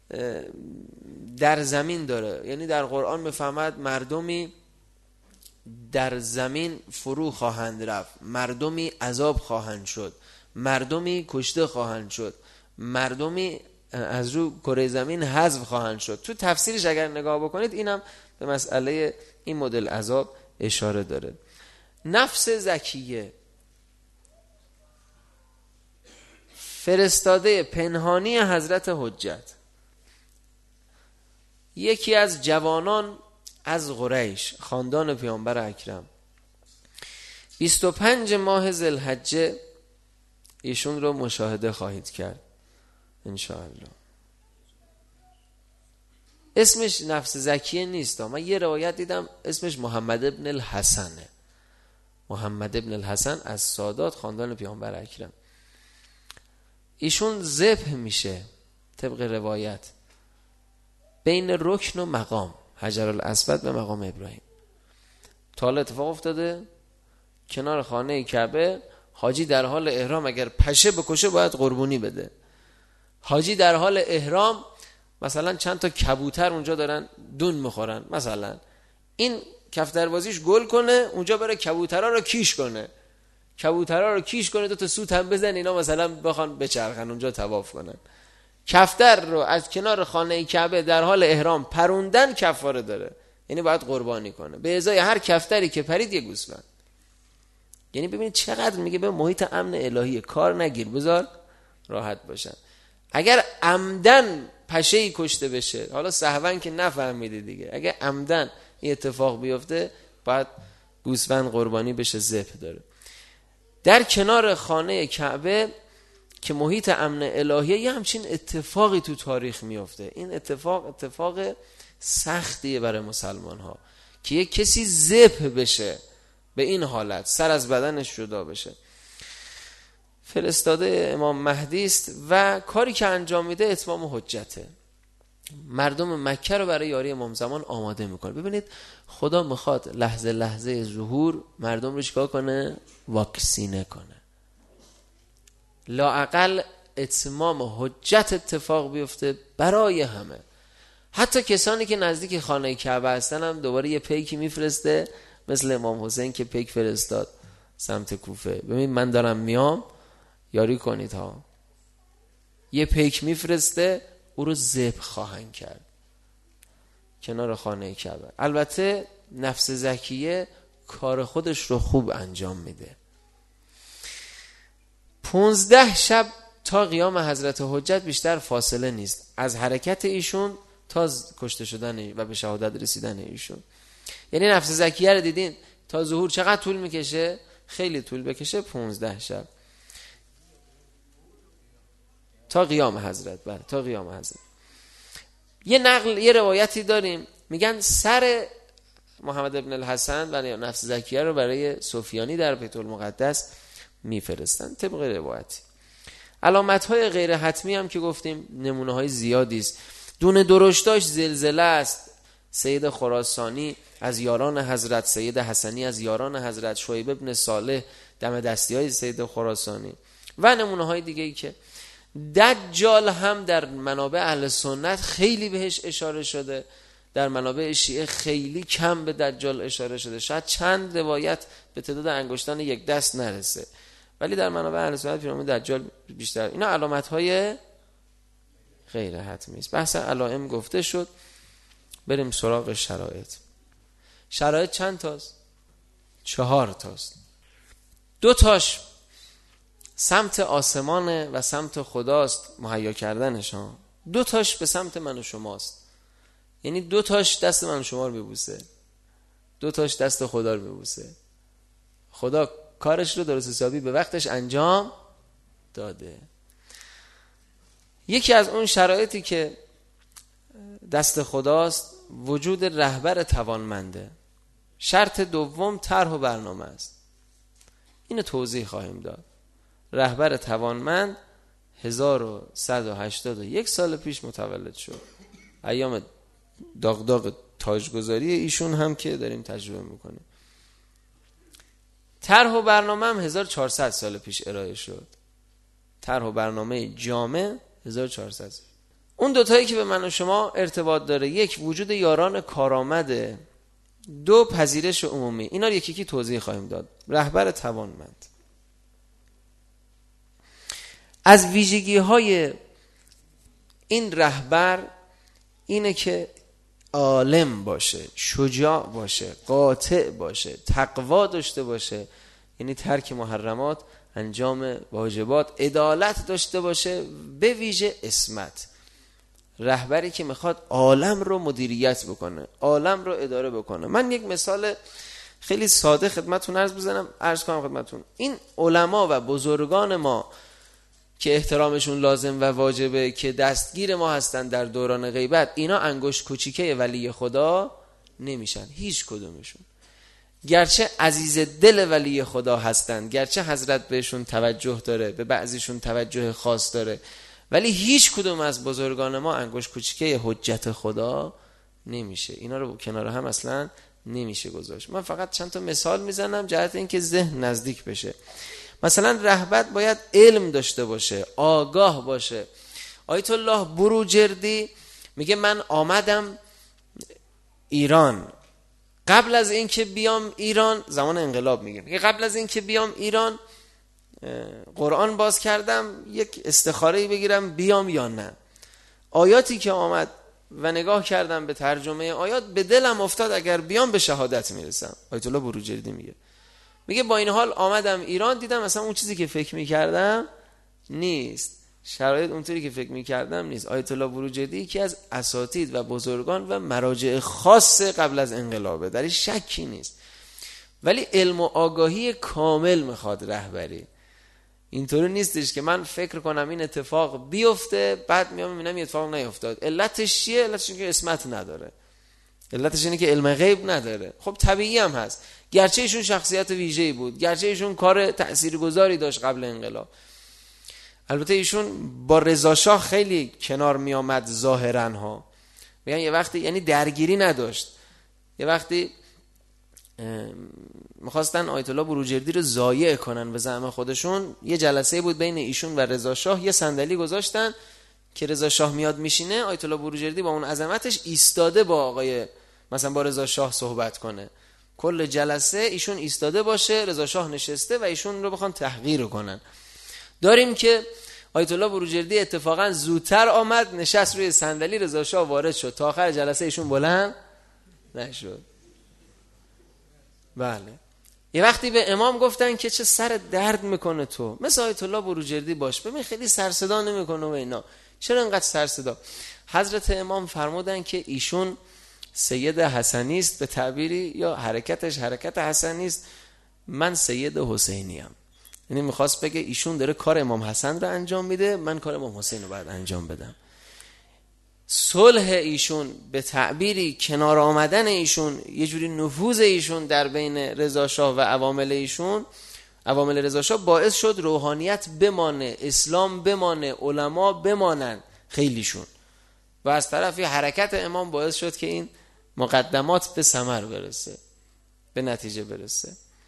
Speaker 1: در زمین داره. یعنی در قرآن میفهمد مردمی در زمین فرو خواهند رفت، مردمی عذاب خواهند شد، مردمی کشته خواهند شد، مردمی از رو کره زمین حذف خواهند شد. تو تفسیرش اگر نگاه بکنید اینم به مسئله این مدل عذاب اشاره داره. نفس زکیه، فرستاده پنهانی حضرت حجت،
Speaker 2: یکی از جوانان از قریش، خاندان پیامبر اکرم، بیست و پنج ماه ذوالحجه ایشون رو مشاهده خواهید کرد انشاءالله. اسمش نفس زکیه نیست، من یه روایت دیدم اسمش محمد ابن الحسنه. محمد ابن الحسن از سادات، خاندان پیامبر اکرم. ایشون ذبح میشه طبق روایت بین رکن و مقام حجرالاسود و مقام ابراهیم. تا حالا اتفاق افتاده کنار خانه کعبه حاجی در حال احرام اگر پشه بکشه باید قربونی بده. حاجی در حال احرام مثلا چند تا کبوتر اونجا دارن دون میخورن، مثلا این کف دروازیش گل کنه اونجا بره کبوترها رو کیش کنه، کبوترها رو کیش کنه دو تا سوت هم بزن اینا مثلا بخوان بچرخن اونجا طواف کنن. کفتر رو از کنار خانه کعبه در حال احرام پروندن کفاره داره، یعنی باید قربانی کنه به ازای هر کفتری که پرید یه گوسفند. یعنی ببینید چقدر میگه به محیط امن الهی کار نگیر، بذار راحت باشن. اگر عمدن پشه‌ای کشته بشه، حالا سهواً که نفهمیده دیگه، اگر عمدن این اتفاق بیفته باید گوسفند قربانی بشه، ذبح داره. در کنار خانه کعبه که محیط امن الهیه یه همچین اتفاقی تو تاریخ میفته. این اتفاق اتفاق سختیه برای مسلمان ها که یک کسی ذبح بشه به این حالت، سر از بدنش جدا بشه. فرستاده امام مهدی است و کاری که انجام میده اتمام حجته. مردم مکه رو برای یاری امام زمان آماده میکنه. ببینید خدا میخواد لحظه لحظه ظهور مردم رو چیکار کنه؟ واکسینه کنه. لااقل اتمام حجت اتفاق بیفته برای همه. حتی کسانی که نزدیک خانه کعبه هستن هم دوباره یه پیکی میفرسته، مثل امام حسین که پیک فرستاد سمت کوفه. ببین من دارم میام یاری کنید ها. یه پیک میفرسته او رو ذبح خواهند کرد کنار خانه کعبه. البته نفس زکیه کار خودش رو خوب انجام میده. پونزده شب تا قیام حضرت حجت بیشتر فاصله نیست از حرکت ایشون تا کشته شدن و به شهادت رسیدن ایشون. یعنی نفس زکیه رو دیدین تا ظهور چقدر طول میکشه؟ خیلی طول بکشه پونزده شب تا قیام حضرت. بله تا قیام حضرت. یه نقل یه روایتی داریم میگن سر محمد ابن الحسن و نفس زکیه رو برای سفیانی در بیت المقدس میفرستن طبق روایتی. علامت‌های غیر حتمی هم که گفتیم نمونه‌های زیادی است. دونه درشتاش زلزله است. سید خراسانی از یاران حضرت، سید حسنی از یاران حضرت، شعیب ابن صالح دم دستی‌های سید خراسانی و نمونه‌های دیگه‌ای که دجال هم در منابع اهل سنت خیلی بهش اشاره شده، در منابع شیعه خیلی کم به دجال اشاره شده، شاید چند روایت به تعداد انگشتان یک دست نرسه، ولی در منابع اهل سنت پیرامون دجال بیشتر. اینا علامت‌های غیر حتمی است. بحث علائم گفته شد، بریم سراغ شرایط. شرایط چند تاست؟ چهار تاست. دو تاش سمت آسمانه و سمت خداست مهیا کردنش ها. دو تاش به سمت من و شماست، یعنی دو تاش دست من و شما رو میبوسه، دو تاش دست خدا رو میبوسه. خدا کارش رو درست حسابی به وقتش انجام داده. یکی از اون شرایطی که دست خداست وجود رهبر توانمنده. شرط دوم طرح و برنامه است. اینو توضیح خواهیم داد. رهبر توانمند هزار و صد و هشتاد و یک سال پیش متولد شد. ایام داغ داغ تاجگذاری ایشون هم که داریم تجربه میکنیم. طرح و برنامه هم هزار و چهارصد سال پیش ارائه شد. طرح و برنامه جامع هزار و چهارصد. اون دوتایی که به من و شما ارتباط داره، یک وجود یاران کارآمده، دو پذیرش عمومی. اینا رو یکی یکی توضیح خواهیم داد. رهبر توانمند از ویژگی های این رهبر اینه که عالم باشه، شجاع باشه، قاطع باشه، تقوا داشته باشه، یعنی ترک محرمات، انجام واجبات، عدالت داشته باشه، به ویژه عصمت. رهبری که میخواد عالم رو مدیریت بکنه، عالم رو اداره بکنه. من یک مثال خیلی ساده خدمتتون عرض بزنم عرض کنم خدمتتون. این علما و بزرگان ما که احترامشون لازم و واجبه، که دستگیر ما هستن در دوران غیبت، اینا انگشت کوچیکه ولی خدا نمیشن هیچ کدومشون. گرچه عزیز دل ولی خدا هستن، گرچه حضرت بهشون توجه داره، به بعضیشون توجه خاص داره، ولی هیچ کدوم از بزرگان ما انگشت کوچیکه حجت خدا نمیشه. اینا رو کنار هم اصلا نمیشه گذاشت. من فقط چند تا مثال میزنم جهت اینکه ذهن نزدیک بشه. مثلا رهبر باید علم داشته باشه، آگاه باشه. آیت الله بروجردی میگه من آمدم ایران، قبل از اینکه بیام ایران، زمان انقلاب میگه، میگه قبل از اینکه بیام ایران قرآن باز کردم یک استخاره‌ای بگیرم بیام یا نه. آیاتی که آمد و نگاه کردم به ترجمه آیات، به دلم افتاد اگر بیام به شهادت میرسم. آیت الله بروجردی میگه میگه با این حال آمدم ایران، دیدم اصلا اون چیزی که فکر میکردم نیست، شرایط اونطوری که فکر میکردم نیست. آیت الله بروجردی یکی از اساتید و بزرگان و مراجع خاص قبل از انقلابه، در این شکی نیست، ولی علم و آگاهی کامل میخواد رهبری. اینطوری نیستش که من فکر کنم این اتفاق بیفته بعد میام میبینم این اتفاق نیفتاد. علتش چیه؟ علتش اینه که اسمت نداره، علتش اینه که علم غیب نداره. خب طبیعی هم هست، گرچه ایشون شخصیت ویژه‌ای بود، گرچه ایشون کار تاثیرگذاری داشت قبل انقلاب. البته ایشون با رضا شاه خیلی کنار می آمد ظاهرا ها، میگن یه وقتی یعنی درگیری نداشت، یه وقتی میخواستن آیت الله بروجردی رو ضایع کنن به زعم خودشون. یه جلسه بود بین ایشون و رضا شاه، یه صندلی گذاشتن که رضا شاه میاد میشینه، آیت الله بروجردی با اون عظمتش ایستاده با آقای مثلا با رضا شاه صحبت کنه. کل جلسه ایشون ایستاده باشه، رضا شاه نشسته و ایشون رو بخوان تحقیر کنن. داریم که آیت الله بروجردی اتفاقا زودتر آمد، نشست روی صندلی، رضا شاه وارد شد، تا آخر جلسه ایشون بلند نشد. بله. یه وقتی به امام گفتن که چه سر درد میکنه تو، مثل آیت الله بروجردی باش، ببین خیلی سر صدا نمیکنه و اینا، چرا اینقدر سر صدا؟ حضرت امام فرمودن که ایشون سید حسنی است به تعبیری، یا حرکتش حرکت حسنی است، من سید حسینی ام. یعنی میخواست بگه ایشون داره کار امام حسن رو انجام میده، من کار امام حسین رو باید انجام بدم. صلح ایشون به تعبیری کنار آمدن ایشون، یه جوری نفوذ ایشون در بین رضا شاه و عوامل ایشون، عوامل رضا شاه، باعث شد روحانیت بمانه، اسلام بمانه، علما بمانن خیلیشون، و از طرفی حرکت امام باعث شد که این مقدمات به ثمر برسه، به نتیجه برسه.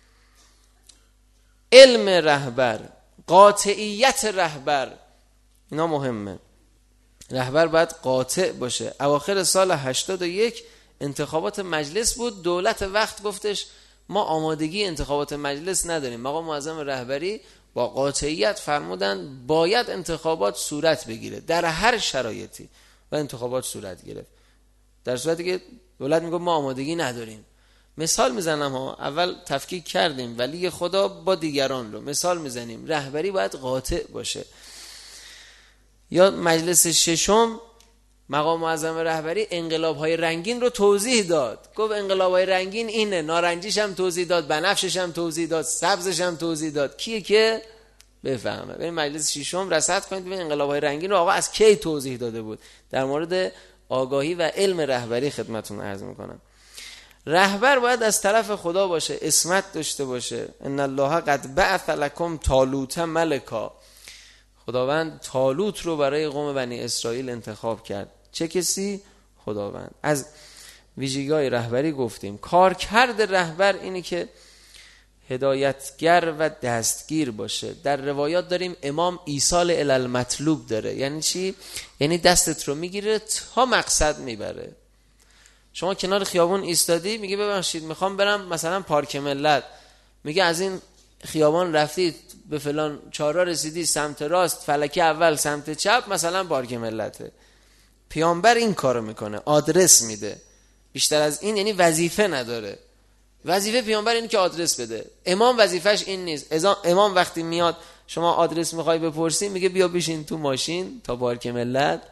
Speaker 2: علم رهبر، قاطعیت رهبر، اینا مهمه. رهبر باید قاطع باشه. اواخر سال هشتاد و یک انتخابات مجلس بود، دولت وقت گفتش ما آمادگی انتخابات مجلس نداریم. مقام معظم رهبری با قاطعیت فرمودن باید انتخابات صورت بگیره در هر شرایطی، و انتخابات صورت گرفت، در صورتی که دولت میگه ما آمادگی نداریم. مثال میزنم ها، اول تفکیک کردیم ولی خدا با دیگران رو مثال میزنیم. رهبری باید قاطع باشه. یا مجلس ششم مقام معظم رهبری انقلاب های رنگین رو توضیح داد، گفت انقلاب های رنگین اینه، نارنجیش هم توضیح داد، بنفشش هم توضیح داد، سبزش هم توضیح داد. کیه که بفهمه؟ بریم مجلس ششم رصد کنید ببین انقلاب های رنگین رو آقا از کی توضیح داده بود. در مورد آگاهی و علم رهبری خدمتتون عرض میکنم. رهبر باید از طرف خدا باشه، اسمت داشته باشه. ان الله قد بعث لكم طالوت ملکا، خداوند طالوت رو برای قوم بنی اسرائیل انتخاب کرد. چه کسی؟ خداوند. از ویژگی‌های رهبری گفتیم. کارکرد رهبر اینه که هدایتگر و دستگیر باشه. در روایات داریم امام ایصال الی المطلوب داره. یعنی چی؟ یعنی دستت رو میگیره تا مقصد میبره. شما کنار خیابون ایستادی، میگه ببخشید میخوام برم مثلا پارک ملت، میگه از این خیابان رفتید به فلان چهارراه رسیدی، سمت راست فلکه اول سمت چپ مثلا پارک ملته. پیامبر این کارو میکنه، آدرس میده. بیشتر از این یعنی وظیفه نداره. وظیفه پیامبر اینه که آدرس بده. امام وظیفش این نیست. امام وقتی میاد شما آدرس میخوای بپرسی، میگه بیا بشین تو ماشین تا پارک ملت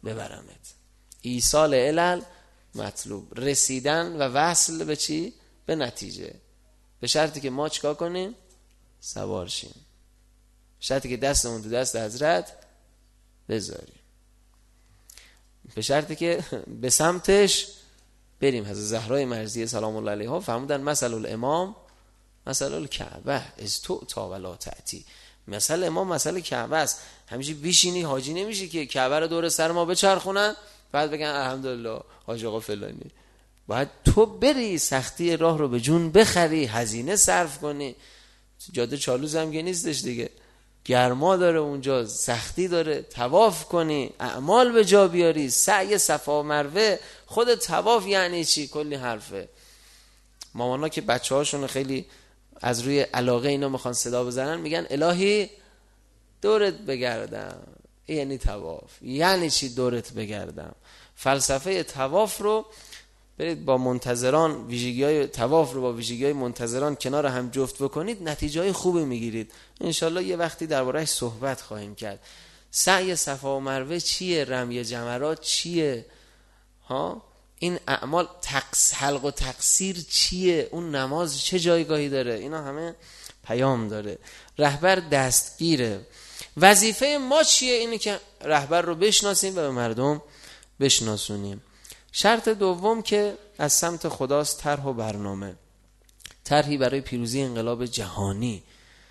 Speaker 2: ببرمت. ایصال علل مطلوب، رسیدن و وصل به چی؟ به نتیجه. به شرطی که ما چیکار کنیم؟ سوار شیم. به شرطی که دستمون تو دست حضرت بذاریم. به شرطی که به سمتش بریم. حضرت زهرای مرضیه سلام الله علیها فرمودن مثل الامام مثل الکعبه از تو تا ولا تأتی. مثل امام مثل کعبه است. همیشه بیشینی حاجی نمیشه که کعبه رو دور سر ما بچرخونن بعد بگن الحمدلله حاج آقا فلانی. باید تو بری سختی راه رو به جون بخری، هزینه صرف کنی. جاده چالوز هم که نیستش دیگه، گرما داره اونجا، سختی داره، طواف کنی، اعمال به جا بیاری، سعی صفا و مروه. خود طواف یعنی چی؟ کلی حرفه. مامانا که بچه هاشون خیلی از روی علاقه اینا میخوان صدا بزنن میگن الهی دورت بگردم. یعنی طواف. یعنی چی دورت بگردم؟ فلسفه طواف رو برید با منتظران، ویژگی‌های طواف رو با ویژگی‌های منتظران کنار هم جفت بکنید، نتیجه‌های خوبی میگیرید. انشالله یه وقتی درباره‌اش صحبت خواهیم کرد. سعی صفا و مروه چیه؟ رمی جمرات چیه؟ ها این اعمال تقص حلق و تقصیر چیه؟ اون نماز چه جایگاهی داره؟ اینا همه پیام داره. رهبر دستگیره. وظیفه ما چیه؟ اینه که رهبر رو بشناسیم و به مردم بشناسونیم. شرط دوم که از سمت خداست طرح و برنامه. طرحی برای پیروزی انقلاب جهانی.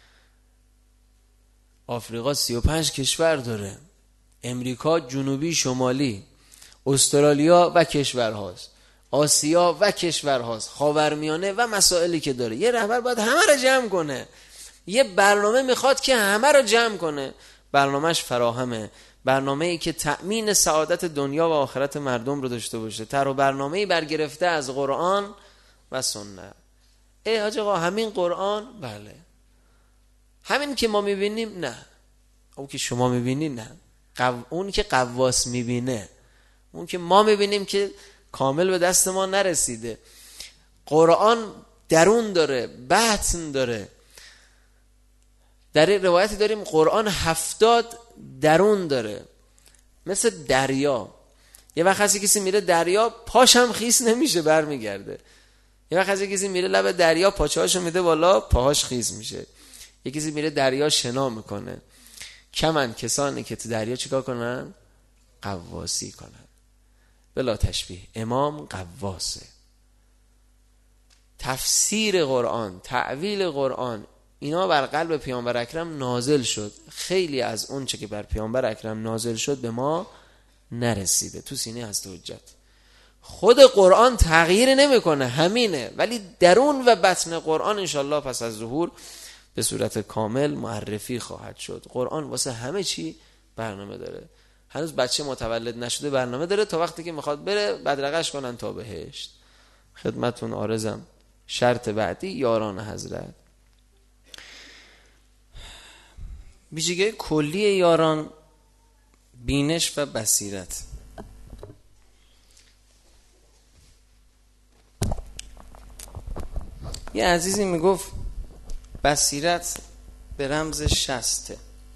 Speaker 2: آفریقا سی و پنج کشور داره، امریکا جنوبی شمالی، استرالیا و کشورهاست، آسیا و کشورهاست، خاورمیانه و مسائلی که داره. یه رهبر باید همه رو جمع کنه. یه برنامه میخواد که همه رو جمع کنه. برنامهش فراهمه. برنامه‌ای که تأمین سعادت دنیا و آخرت مردم رو داشته باشه. طرح و برنامه‌ای برگرفته از قرآن و سنت. ای حاج آقا همین قرآن؟ بله. همین که ما میبینیم؟ نه. اون که شما میبینید؟ نه. قو... اون که قواس میبینه، اون که ما میبینیم که کامل به دست ما نرسیده. قرآن درون داره، باطن داره. در این روایتی داریم قرآن هفتاد درون داره، مثل دریا. یه وقت هستی کسی میره دریا پاش هم خیس نمیشه برمیگرده. یه وقت هستی کسی میره لب دریا پاچه هاشو میده بالا پاهاش خیس میشه. یه کسی میره دریا شنا میکنه. کمن کسانی که تو دریا چیکار کنن؟ قواسی کنن. بلا تشبیه امام قواسه. تفسیر قرآن، تعویل قرآن، اینا بر قلب پیامبر اکرم نازل شد. خیلی از اون چه که بر پیامبر اکرم نازل شد به ما نرسیده. تو سینه هست حجت. خود قرآن تغییر نمیکنه، همینه، ولی درون و بطن قرآن انشالله پس از ظهور به صورت کامل معرفی خواهد شد. قرآن واسه همه چی برنامه داره. هنوز بچه متولد نشده برنامه داره تا وقتی که میخواد بره بدرقش کنن تا بهشت. خدمتون عارضم. شرط بعدی یاران حضرت. ویژگی کلی یاران بینش و بصیرت. یه عزیزی میگفت بصیرت به رمز شسته.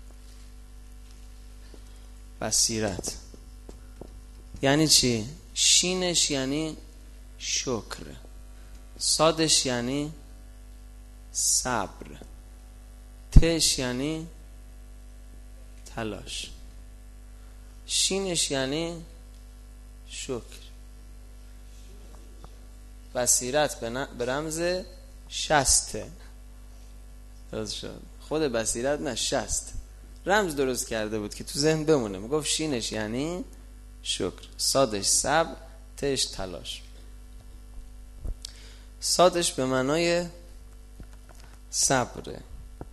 Speaker 2: بصیرت یعنی چی؟ شینش یعنی شکر، صادش یعنی صبر، تش یعنی تلاش. شینش یعنی شکر. بصیرت به رمز شسته. درست شد. خود بصیرت نه، شست رمز درست کرده بود که تو ذهن بمونه. میگفت شینش یعنی شکر، صادش صبر، تش تلاش. صادش به معنای صبره.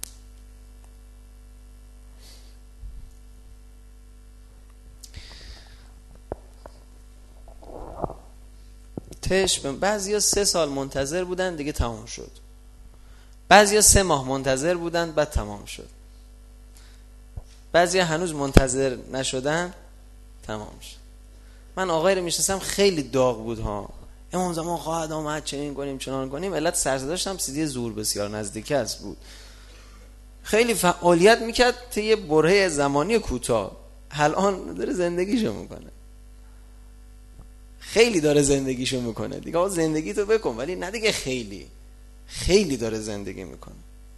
Speaker 2: تش به بعضیا سه سال منتظر بودن دیگه تمام شد. بعضیا سه ماه منتظر بودن بعد تمام شد. بعضیا هنوز منتظر نشدن تمام شد. من آقای رو میشناسم خیلی داغ بود ها. امام زمان خواهد آمد چنین کنیم چنان کنیم. علت سرزده داشتم سیدی زور بسیار نزدیک است بود. خیلی فعالیت میکرد طی یه برهه زمانی کوتاه.
Speaker 1: الان داره زندگیشو میکنه، خیلی داره زندگیشو میکنه دیگه. آقا زندگی تو بکن، ولی نه دیگه خیلی خیلی داره زندگی میکنه.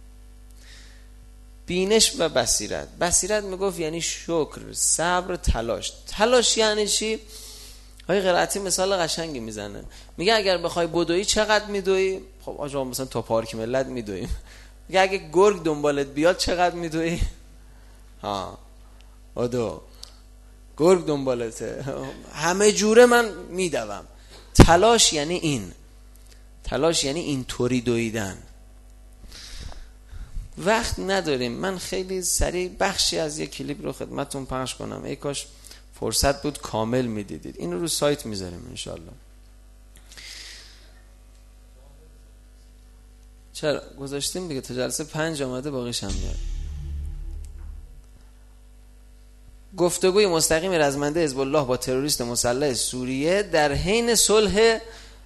Speaker 1: بینش و بصیرت. بصیرت میگفت یعنی شکر، صبر، تلاش. تلاش یعنی چی؟ های قرائتی مثال قشنگی میزنه، میگه اگر بخوای بدوی چقدر میدوی؟ خب آقا مثلا تا پارک ملت میدویم. میگه اگه گرگ دنبالت بیاد چقدر میدوی؟ ها بدو، گرگ دنبالته، همه جوره من میدوم. تلاش یعنی این، تلاش یعنی اینطوری دویدن. وقت نداریم، من خیلی سریع بخشی از یک کلیپ رو خدمتتون پخش کنم، ای کاش فرصت بود کامل میدیدید. این رو رو سایت میذاریم انشالله. چرا گذاشتیم دیگه، تا جلسه پنج آمده، باقیش هم میاد. گفتگوی مستقیم رزمنده حزب الله با تروریست مسلح سوریه در حین صلح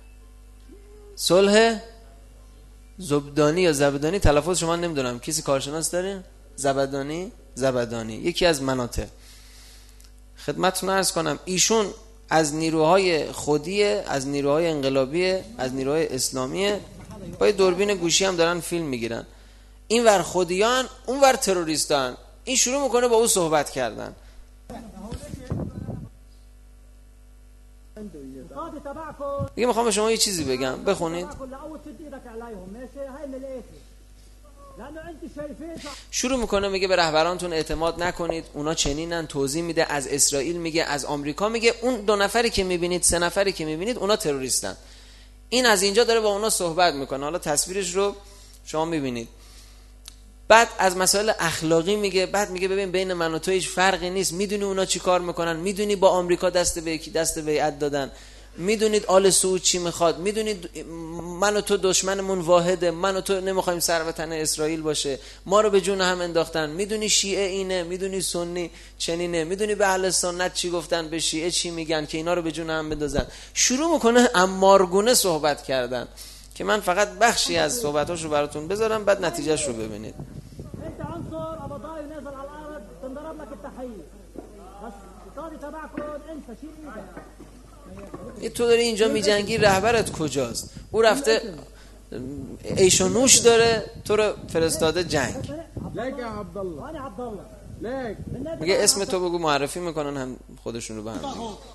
Speaker 1: صلح زبدانی یا زبدانی، تلفظ شما نمیدونم، کسی کارشناس داره؟ زبدانی زبدانی یکی از مناطق. خدمتتون عرض کنم ایشون از نیروهای خودیه، از نیروهای انقلابیه، از نیروهای اسلامیه، با دوربین گوشی هم دارن فیلم میگیرن. این ور خودیان، اون ور تروریستان. این شروع میکنه با او صحبت کردن. دیگه میخوام به شما یه چیزی بگم، بخونید. شروع میکنه میگه به رهبرانتون اعتماد نکنید، اونا چنینن، توضیح میده، از اسرائیل میگه، از آمریکا میگه، اون دو نفری که میبینید، سه نفری که میبینید، اونا تروریستن. این از اینجا داره با اونا صحبت میکنه، حالا تصویرش رو شما میبینید. بعد از مسائل اخلاقی میگه، بعد میگه ببین بین من و تو هیچ فرقی نیست، میدونی اونا چی کار میکنن، میدونی با آمریکا دست به یکی دست بیعت دادن، میدونید آل سعود چی میخواد، میدونید من و تو دشمنمون واحده، من و تو نمیخوایم سر وطن اسرائیل باشه، ما رو به جون هم انداختن، میدونی شیعه اینه، میدونی سنی چنینه، میدونی به اهل سنت چی گفتن، به شیعه چی میگن که اینا رو به جون هم بندازن. شروع میکنه امارگونه صحبت کردن که من فقط بخشی از صحبتاش رو براتون بذارم، بعد نتیجهش رو ببینید. تو داری اینجا میجنگی، رهبرت کجاست؟ او رفته عیش و نوش داره، تو رو فرستاده جنگ. میگه اسم تو بگو، معرفی میکنن هم خودشون رو به هم.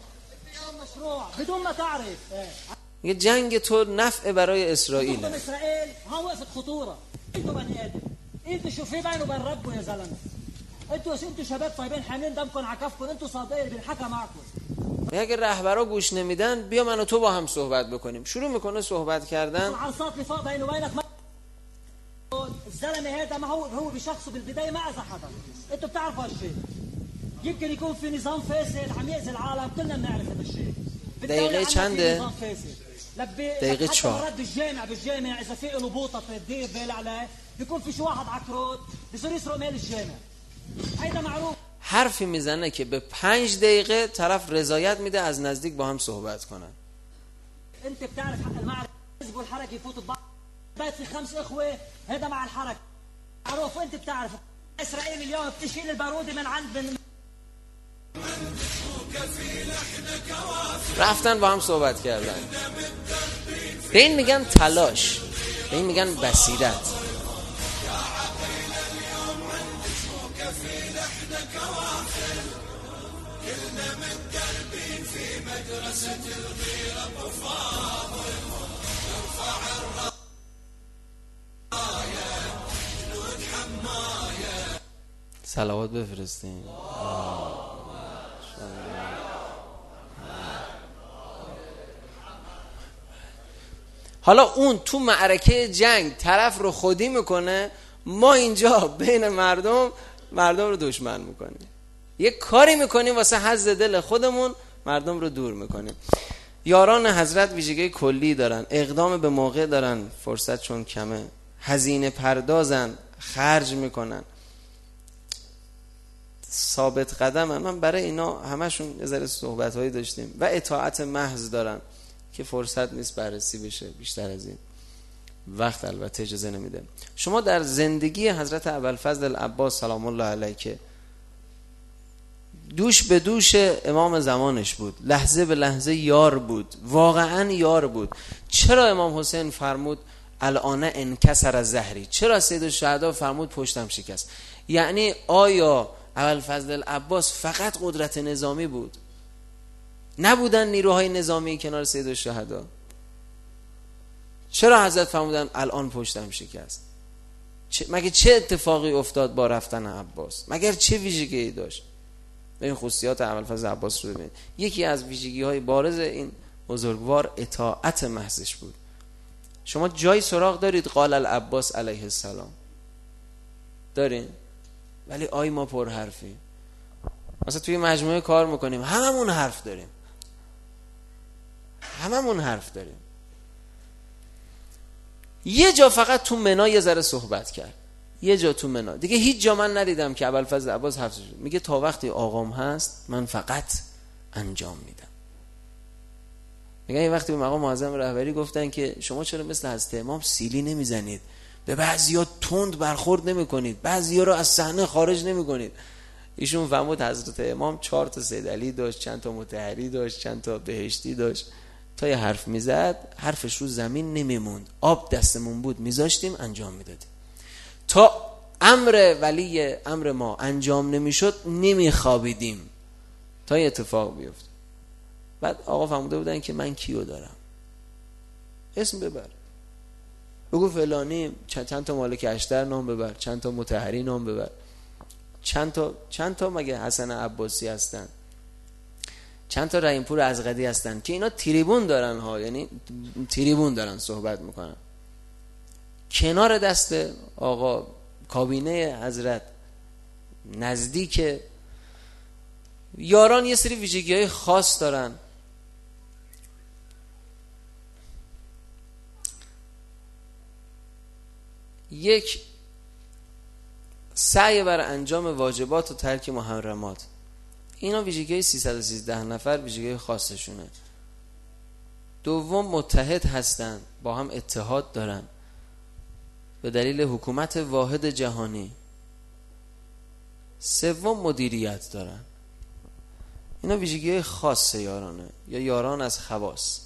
Speaker 1: میگه جنگ تو نفع برای اسرائیل.
Speaker 3: انتوا شوفوا بينه وبين ربه يا زلمه. انتوا انتوا شباب طيبين حاملين دمكم على كفكم، انتوا صادقين بالحكى معكم.
Speaker 1: اگه رهبرا گوش نمیدن، بیا من و تو با هم صحبت بکنیم. شروع میکنه صحبت کردن.
Speaker 3: العرصات اللي فوق بينه وبينك الزلمه هذا ما هو هو بشخصه بالبدايه ما اذى حدا. انتوا بتعرفوا هالشيء. يمكن يكون في نظام فاسد عم يأذي العالم، كلنا بنعرف هذا الشيء.
Speaker 1: دقيقه چنده؟ دقيقه چهار.
Speaker 3: رد الجامع بالجامع اذا في له بوطه تدير بال عليه، بيكون في شي واحد عكروت بصير يسرق مال الجامع. هيدا معروف.
Speaker 1: حرفی میزنه که به پنج دقیقه طرف رضایت میده از نزدیک با هم صحبت کنن.
Speaker 3: انت بتعرف حق المعركه، حزب الحركه يفوت ببعض بيت في خمس اخوه، هذا مع الحركه معروف. وانت بتعرف اسرائيل اليوم بتشيل البارود من عند من
Speaker 1: رفتن با هم صحبت کردن. به این میگن تلاش، به این میگن بصیرت. صلوات بفرستیم. حالا اون تو معرکه جنگ طرف رو خودی میکنه، ما اینجا بین مردم مردم رو دشمن میکنیم، یه کاری میکنیم واسه حظ دل خودمون، مردم رو دور میکنیم. یاران حضرت ویژگی کلی دارن، اقدام به موقع دارن، فرصت چون کمه، هزینه پردازن، خرج میکنن، ثابت قدمن. من برای اینا همشون یه ذره صحبت‌هایی داشتیم. و اطاعت محض دارن که فرصت نیست بررسی بشه، بیشتر از این وقت البته اجازه نمیده. شما در زندگی حضرت ابوالفضل العباس سلام الله علیه که
Speaker 2: دوش به دوش امام زمانش بود، لحظه به لحظه یار بود، واقعا یار بود. چرا امام حسین فرمود الان انکسر از زهری؟ چرا سیدالشهدا فرمود پشتم شکست؟ یعنی آیا ابوالفضل عباس فقط قدرت نظامی بود؟ نبودن نیروهای نظامی کنار سیدالشهدا؟ چرا حضرت فرمودن الان پشتم شکست؟ مگه چه اتفاقی افتاد با رفتن عباس؟ مگر چه ویژگی داشت؟ این خصوصیات ابوالفضل عباس رو ببینید. یکی از ویژگی های بارز این بزرگوار اطاعت محضش بود. شما جای سراغ دارید قال العباس علیه السلام؟ دارین؟ ولی آی ما پر حرفی. مثلا توی مجموعه کار میکنیم هممون حرف داریم، هممون حرف داریم. یه جا فقط تو منا یه ذره صحبت کرد، یه جا تو منا، دیگه هیچ جا من ندیدم که ابوالفضل عباس حرف زد. میگه تا وقتی آقام هست من فقط انجام میدم. میگه این وقتی به مقام معظم رهبری گفتن که شما چرا مثل حضرت امام سیلی نمیزنید، به بعضیا تند برخورد نمیکنید، بعضیا رو از صحنه خارج نمیکنید، ایشون فرمود حضرت امام چهار تا سید علی داشت، چند تا مطهری داشت، چند تا بهشتی داشت. تا یه حرف میزد حرفش رو زمین نمیموند، آب دستمون بود میذاشتیم انجام میدادیم. تا امر ولی امر ما انجام نمیشد نمیخوابیدیم تا یه اتفاق بیفته. بعد آقا فهمیده بودن که من کیو دارم، اسم ببر، بگو فلانی، چند, چند تا مالک اشتر نام ببر، چند تا مطهری نام ببر، چند تا چند تا مگه حسن عباسی هستن، چند تا رحیم پور ازغدی هستن که اینا تریبون دارن ها، یعنی تریبون دارن صحبت میکنن. کنار دست آقا کابینه حضرت نزدیک یاران یه سری ویژگی‌های خاص دارن. یک، سعی بر انجام واجبات و ترک محرمات. اینا ویژگی سیصد و سیزده نفر ویژگی خاصشونه. دوم، متحد هستن، با هم اتحاد دارن به دلیل حکومت واحد جهانی. سوم، مدیریت دارن. اینا ویژگی خاص یارانه یا یاران از خواص.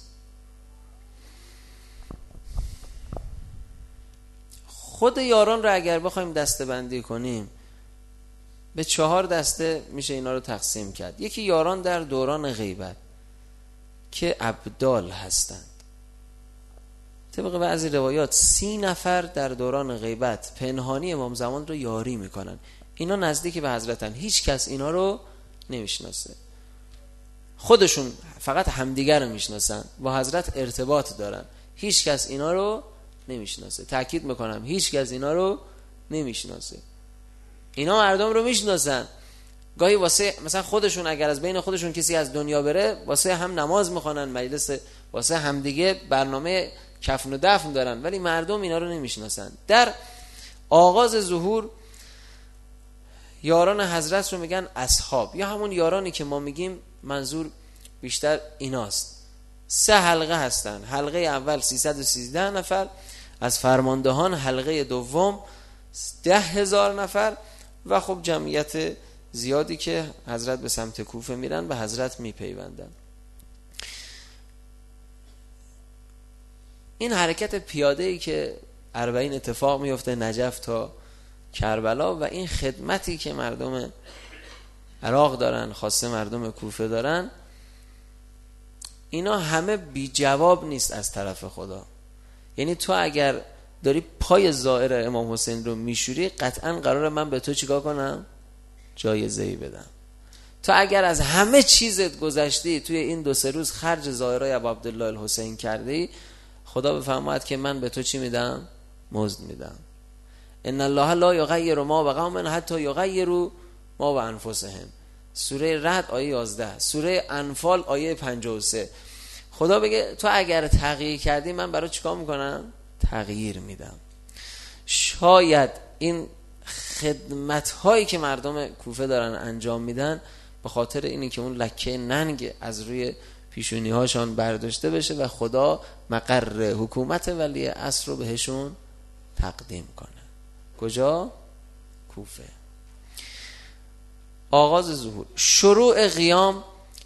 Speaker 2: خود یاران رو اگر بخوایم دسته بندی کنیم به چهار دسته میشه اینا رو تقسیم کرد. یکی یاران در دوران غیبت که ابدال هستند. طبق بعضی روایات سی نفر در دوران غیبت پنهانی امام زمان رو یاری میکنن. اینا نزدیک به حضرتن، هیچ کس اینا رو نمیشناسه، خودشون فقط همدیگر رو میشناسن، با حضرت ارتباط دارن، هیچ کس اینا رو نمیشناسه. تأکید میکنم هیچ کس اینا رو نمیشناسه. اینا مردم رو میشناسن، گاهی واسه مثلا خودشون اگر از بین خودشون کسی از دنیا بره واسه هم نماز میخونن، مجلس واسه همدیگه برنامه کفن و دفن دارن، ولی مردم اینا رو نمیشناسن. در آغاز ظهور یاران حضرت رو میگن اصحاب، یا همون یارانی که ما میگیم، منظور بیشتر ایناست. سه حلقه هستن. حلقه اول سیصد و سیزده نفر از فرماندهان، حلقه دوم ده هزار نفر و خب جمعیت زیادی که حضرت به سمت کوفه میرن به حضرت میپیوندن. این حرکت پیاده‌ای که اربعین اتفاق میفته نجف تا کربلا و این خدمتی که مردم عراق دارن، خاصه مردم کوفه دارن، اینا همه بی جواب نیست از طرف خدا. یعنی تو اگر داری پای زائر امام حسین رو میشوری، قطعا قراره من به تو چیکار کنم؟ جایزه‌ای بدم. تو اگر از همه چیزت گذشتی توی این دو سه روز خرج زائرای ابو عبدالله الحسین کردی، خدا بفرماید که من به تو چی میدم؟ مزد میدم. ان الله لا یغیر ما بقوم حتی یغیروا ما بانفسهم. سوره رعد آیه یازده، سوره انفال آیه پنجاه و سه. خدا بگه تو اگر تغییر کردی من برای چیکار میکنم؟ تغییر میدم. شاید این خدمت هایی که مردم کوفه دارن انجام میدن به خاطر اینی که اون لکه ننگ از روی پیشونی هاشان برداشته بشه و خدا مقر حکومت ولی عصر رو بهشون تقدیم کنه. کجا؟ کوفه. آغاز ظهور. شروع قیام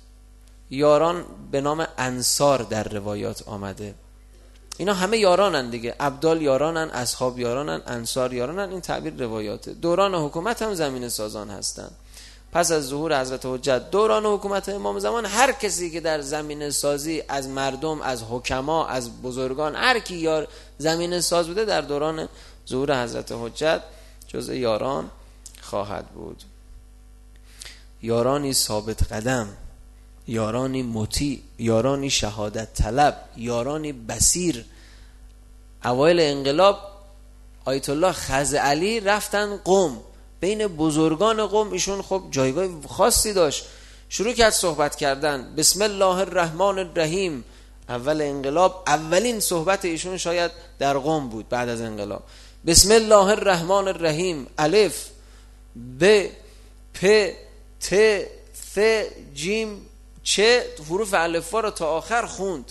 Speaker 2: یاران به نام انصار در روایات آمده. اینا همه یارانن دیگه، ابدال یارانن، اصحاب یارانن، انصار یارانن. این تعبیر روایاته. دوران حکومت هم زمین سازان هستن. پس از ظهور حضرت حجت دوران حکومت امام زمان، هر کسی که در زمین سازی از مردم، از حکما، از بزرگان، هر کی یار زمین ساز بوده در دوران ظهور حضرت حجت جزء یاران خواهد بود. یارانی ثابت قدم، یارانی مطیع، یارانی شهادت طلب، یارانی بصیر. اوایل انقلاب آیت الله خزعلی رفتن قم، بین بزرگان قم ایشون خب جایگاه خاصی داشت، شروع کرد صحبت کردن. بسم الله الرحمن الرحیم. اول انقلاب اولین صحبت ایشون شاید در قم بود بعد از انقلاب. بسم الله الرحمن الرحیم. الف ب پ ت ث جیم چه حروف الفا رو تا آخر خوند.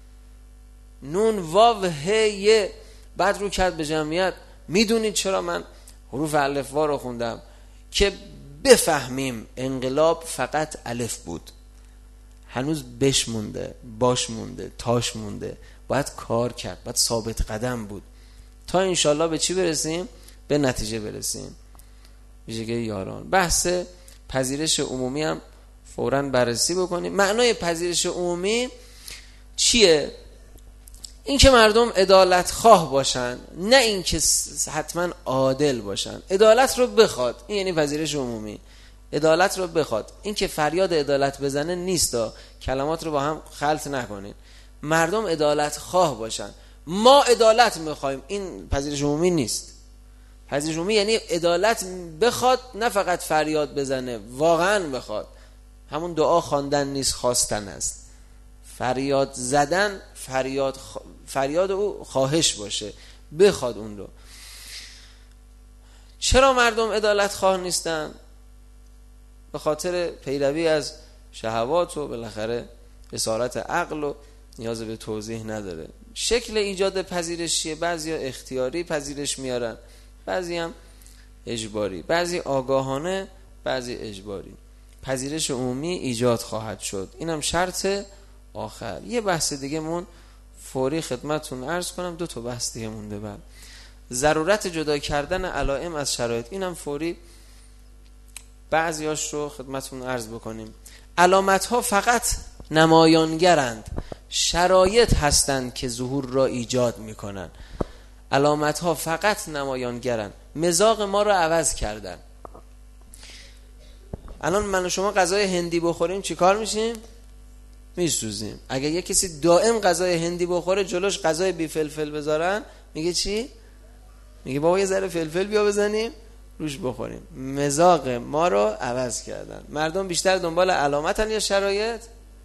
Speaker 2: نون واو ه ی. بعد رو کرد به جمعیت. میدونید چرا من حروف الفا رو خوندم؟ که بفهمیم انقلاب فقط الف بود، هنوز بش مونده، باش مونده، تاش مونده، باید کار کرد، باید ثابت قدم بود تا انشالله به چی برسیم؟ به نتیجه برسیم. ویژگی یاران. بحث پذیرش عمومی هم فوراً بررسی بکنیم. معنای پذیرش عمومی چیه؟ این که مردم عدالت خواه باشن، نه این که حتما عادل باشن. عدالت رو بخواد، این یعنی پذیرش عمومی. عدالت رو بخواد. این که فریاد عدالت بزنه نیستا، کلمات رو با هم خلط نکنین. مردم عدالت خواه باشن. ما عدالت میخوایم، این پذیرش عمومی نیست. پذیرش عمومی یعنی عدالت بخواد، نه فقط فریاد بزنه، واقعا بخواد. همون دعا خواندن نیست، خواستن است. فریاد زدن، فریاد خ... فریاد او خواهش باشه، بخواد اون رو. چرا مردم عدالت خواه نیستن؟ به خاطر پیروی از شهوات و بالاخره اسارت عقل و نیاز به توضیح نداره. شکل ایجاد پذیرشیه، بعضی ها اختیاری پذیرش میارن، بعضی هم اجباری، بعضی آگاهانه، بعضی اجباری. پذیرش عمومی ایجاد خواهد شد. اینم شرط آخر. یه بحث دیگه مون فوری خدمتون عرض کنم، دو تا بحث دیگه مونده. بعد ضرورت جدا کردن علائم از شرایط، اینم فوری بعضیاش رو خدمتون عرض بکنیم. علامت ها فقط نمایانگرند، شرایط هستند که ظهور را ایجاد میکنن. علامت ها فقط نمایانگرند. مزاج ما رو عوض کردن. الان من و شما غذای هندی بخوریم چی کار میشیم؟ میسوزیم. اگه یه کسی دائم غذای هندی بخوره، جلوش غذای بی فلفل بذارن، میگه چی؟ میگه بابا یه ذره فلفل بیا بزنیم روش بخوریم. مزاج ما رو عوض کردن. مردم بیشتر دنبال علامتن یا شرایط؟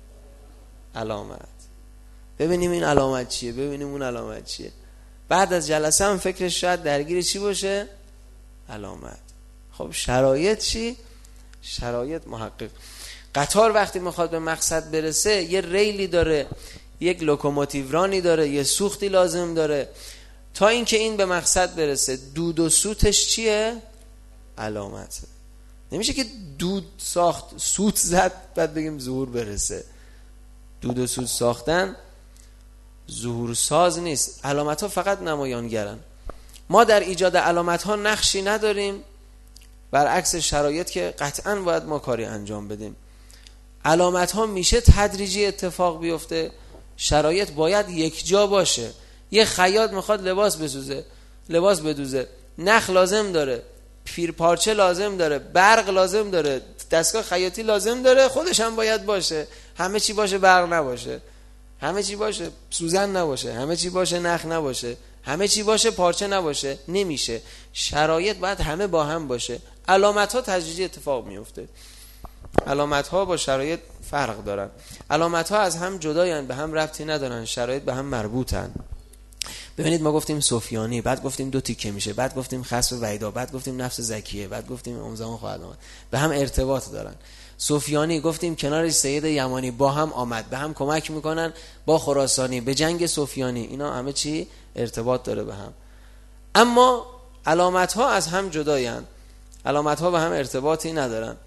Speaker 2: علامت. ببینیم این علامت چیه، ببینیم اون علامت چیه. بعد از جلسه هم فکرش شاید درگیر چی باشه؟ علامت. خب شرایط چی؟ شرایط محقق. قطار وقتی میخواد به مقصد برسه، یه ریلی داره، یک لوکوموتیو رانی داره، یه سوختی لازم داره تا اینکه این به مقصد برسه. دود و سوتش چیه؟ علامت. نمیشه که دود ساخت، سوت زد بعد بگیم ظهور برسه. دود و سوت ساختن ظهور ساز نیست. علامت ها فقط نمایانگرن. ما در ایجاد علامت ها نقشی نداریم، برعکس شرایط که قطعاً باید ما کاری انجام بدیم. علامت ها میشه تدریجی اتفاق بیفته، شرایط باید یک جا باشه. یه خیاط میخواد لباس بسوزه، لباس بدوزه، نخ لازم داره، پیر پارچه لازم داره، برق لازم داره، دستگاه خیاطی لازم داره، خودش هم باید باشه. همه چی باشه برق نباشه، همه چی باشه سوزن نباشه، همه چی باشه نخ نباشه، همه چی باشه پارچه نباشه، نمیشه. شرایط باید همه با هم باشه. علامت ها تدریجی اتفاق میفته. علامت ها با شرایط فرق دارن. علامت ها از هم جدایان، به هم ربطی ندارن، شرایط به هم مربوطن. ببینید ما گفتیم سفیانی، بعد گفتیم دو تیکه میشه، بعد گفتیم خصف وحیدا، بعد گفتیم نفس زکیه، بعد گفتیم اون زمان خواهد آمد. به هم ارتباط دارن. سفیانی گفتیم کنارش سید یمانی، با هم آمد، به هم کمک میکنن با خراسانی به جنگ سفیانی. اینا همه چی ارتباط داره به هم. اما علامت ها از هم جدایان، علامت ها به هم ارتباطی ندارن.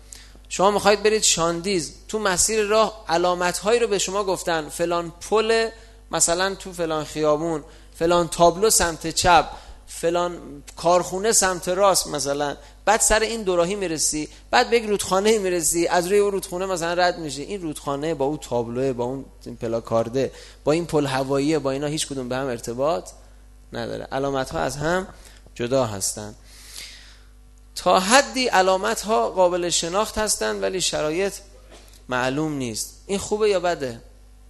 Speaker 2: شما میخواید برید شاندیز، تو مسیر راه علامت‌هایی رو به شما گفتن، فلان پل مثلا تو فلان خیابون، فلان تابلو سمت چپ، فلان کارخونه سمت راست مثلا. بعد سر این دوراهی میرسی، بعد به یک رودخانه میرسی، از روی اون رودخانه مثلا رد میشی، این رودخانه با اون تابلوه، با اون پلاکارده، با این پل هواییه، با اینا هیچ کدوم به هم ارتباط نداره. علامت ها از هم جدا هستن. تا حدی علامت ها قابل شناخت هستن ولی شرایط معلوم نیست. این خوبه یا بده؟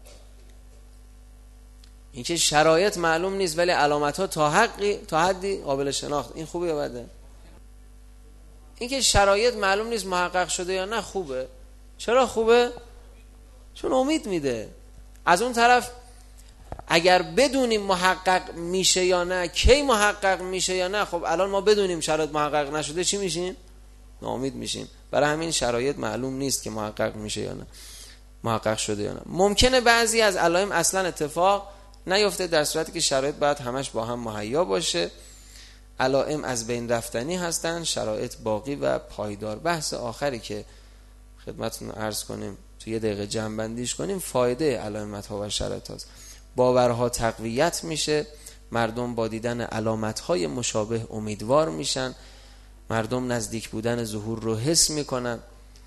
Speaker 2: این که شرایط معلوم نیست ولی علامت ها تا حقی تا حدی قابل شناخت، این خوبه یا بده؟ این که شرایط معلوم نیست محقق شده یا نه خوبه. چرا خوبه؟ چون امید میده. از اون طرف اگر بدونیم محقق میشه یا نه، کی محقق میشه یا نه، خب الان ما بدونیم شرایط محقق نشده، چی میشیم؟ ناامید میشیم. برای همین شرایط معلوم نیست که محقق میشه یا نه، محقق شده یا نه. ممکنه بعضی از علائم اصلا اتفاق نیفته، در صورتی که شرایط باید همش با هم مهیا باشه. علائم از بین رفتنی هستن، شرایط باقی و پایدار. بحث آخری که خدمتتون عرض کنیم تو یه دقیقه جمع بندیش کنیم، فایده علامت ها و شرایط هاست. باورها تقویت میشه، مردم با دیدن علامت های مشابه امیدوار میشن، مردم نزدیک بودن ظهور رو حس میکنن.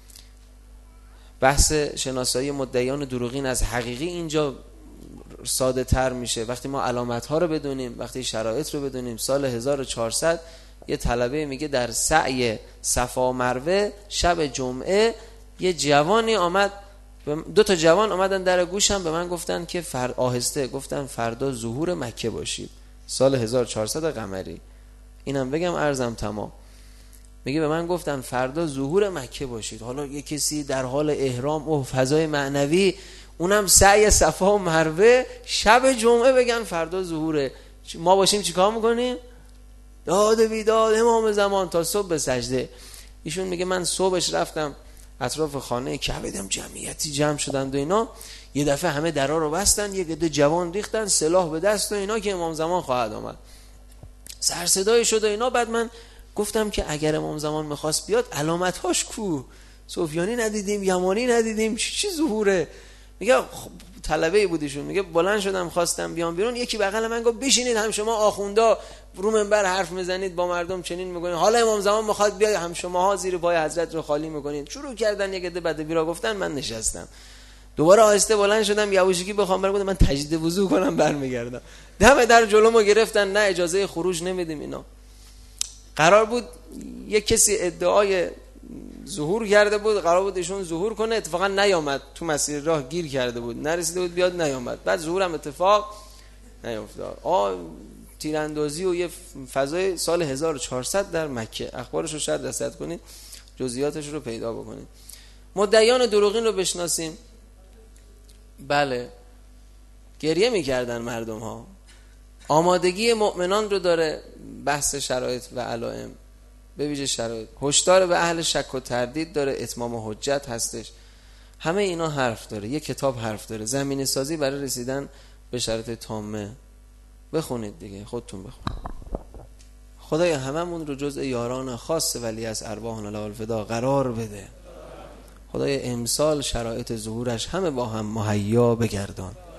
Speaker 2: بحث شناسایی مدعیان دروغین از حقیقی اینجا ساده تر میشه وقتی ما علامت ها رو بدونیم، وقتی شرایط رو بدونیم. سال هزار و چهارصد یه طلبه میگه در سعی صفا مروه شب جمعه یه جوانی آمد، دو تا جوان آمدن در گوشم به من گفتن که فر آهسته گفتن فردا ظهور مکه باشید. سال هزار و چهارصد قمری. اینم بگم عرضم تمام. میگه به من گفتن فردا ظهور مکه باشید. حالا یه کسی در حال احرام و فضای معنوی، اونم سعی صفا و مروه، شب جمعه بگن فردا ظهوره، ما باشیم چیکار میکنیم؟ داد و بیداد امام زمان تا صبح به سجده. ایشون میگه من صبحش رفتم اطراف خانه کعبه، دیدم جمعیتی جمع شدن و اینا، یه دفعه همه درا رو بستن، یه عده جوان ریختن سلاح به دست و اینا که امام زمان خواهد آمد. سر صدای شد و اینا. بعد من گفتم که اگر امام زمان میخواست بیاد علامت‌هاش کو؟ سفیانی ندیدیم، یمانی ندیدیم، چی چی ظهوره؟ میگه خب طلبه‌ای بودیشون. میگه بلند شدم خواستم بیام بیرون، یکی بغل من گفت بشینید، هم شما آخوندا رو منبر حرف میزنید با مردم چنین میکنید، حالا امام زمان میخواد بیاد هم شماها زیر پای حضرت رو خالی میکنید. شروع کردن یک عده بدبیرا گفتن. من نشستم، دوباره آهسته بلند شدم یواشکی بخوام برم، من تجدید وضو کنم برمیگردم. دم در جلومو گرفتن، نه اجازه خروج نمیدیم اینا. قرار بود یک کسی ادعای ظهور کرده بود، قرار بود ایشون ظهور کنه، اتفاقا نیامد، تو مسیر راه گیر کرده بود، نرسیده بود بیاد، نیامد. بعد ظهور هم اتفاق نیافتاد. آ تیراندازی و یه فضای سال هزار و چهارصد در مکه، اخبارش رو شاید رصد کنید، جزئیاتش رو پیدا بکنید. مدعیان دروغین رو بشناسیم. بله گریه میکردن مردم ها. آمادگی مؤمنان رو داره بحث شرایط و علائم، به ویژه شرایط. هشدار به اهل شک و تردید داره، اتمام حجت هستش. همه اینا حرف داره، یک کتاب حرف داره، زمینه سازی برای رسیدن به شرایط تامه. بخونید دیگه، خودتون بخونید. خدای هممون رو جزء یاران خاص ولی از ارواحنا له الفدا قرار بده. خدای امسال شرایط ظهورش همه با هم مهیا بگردان.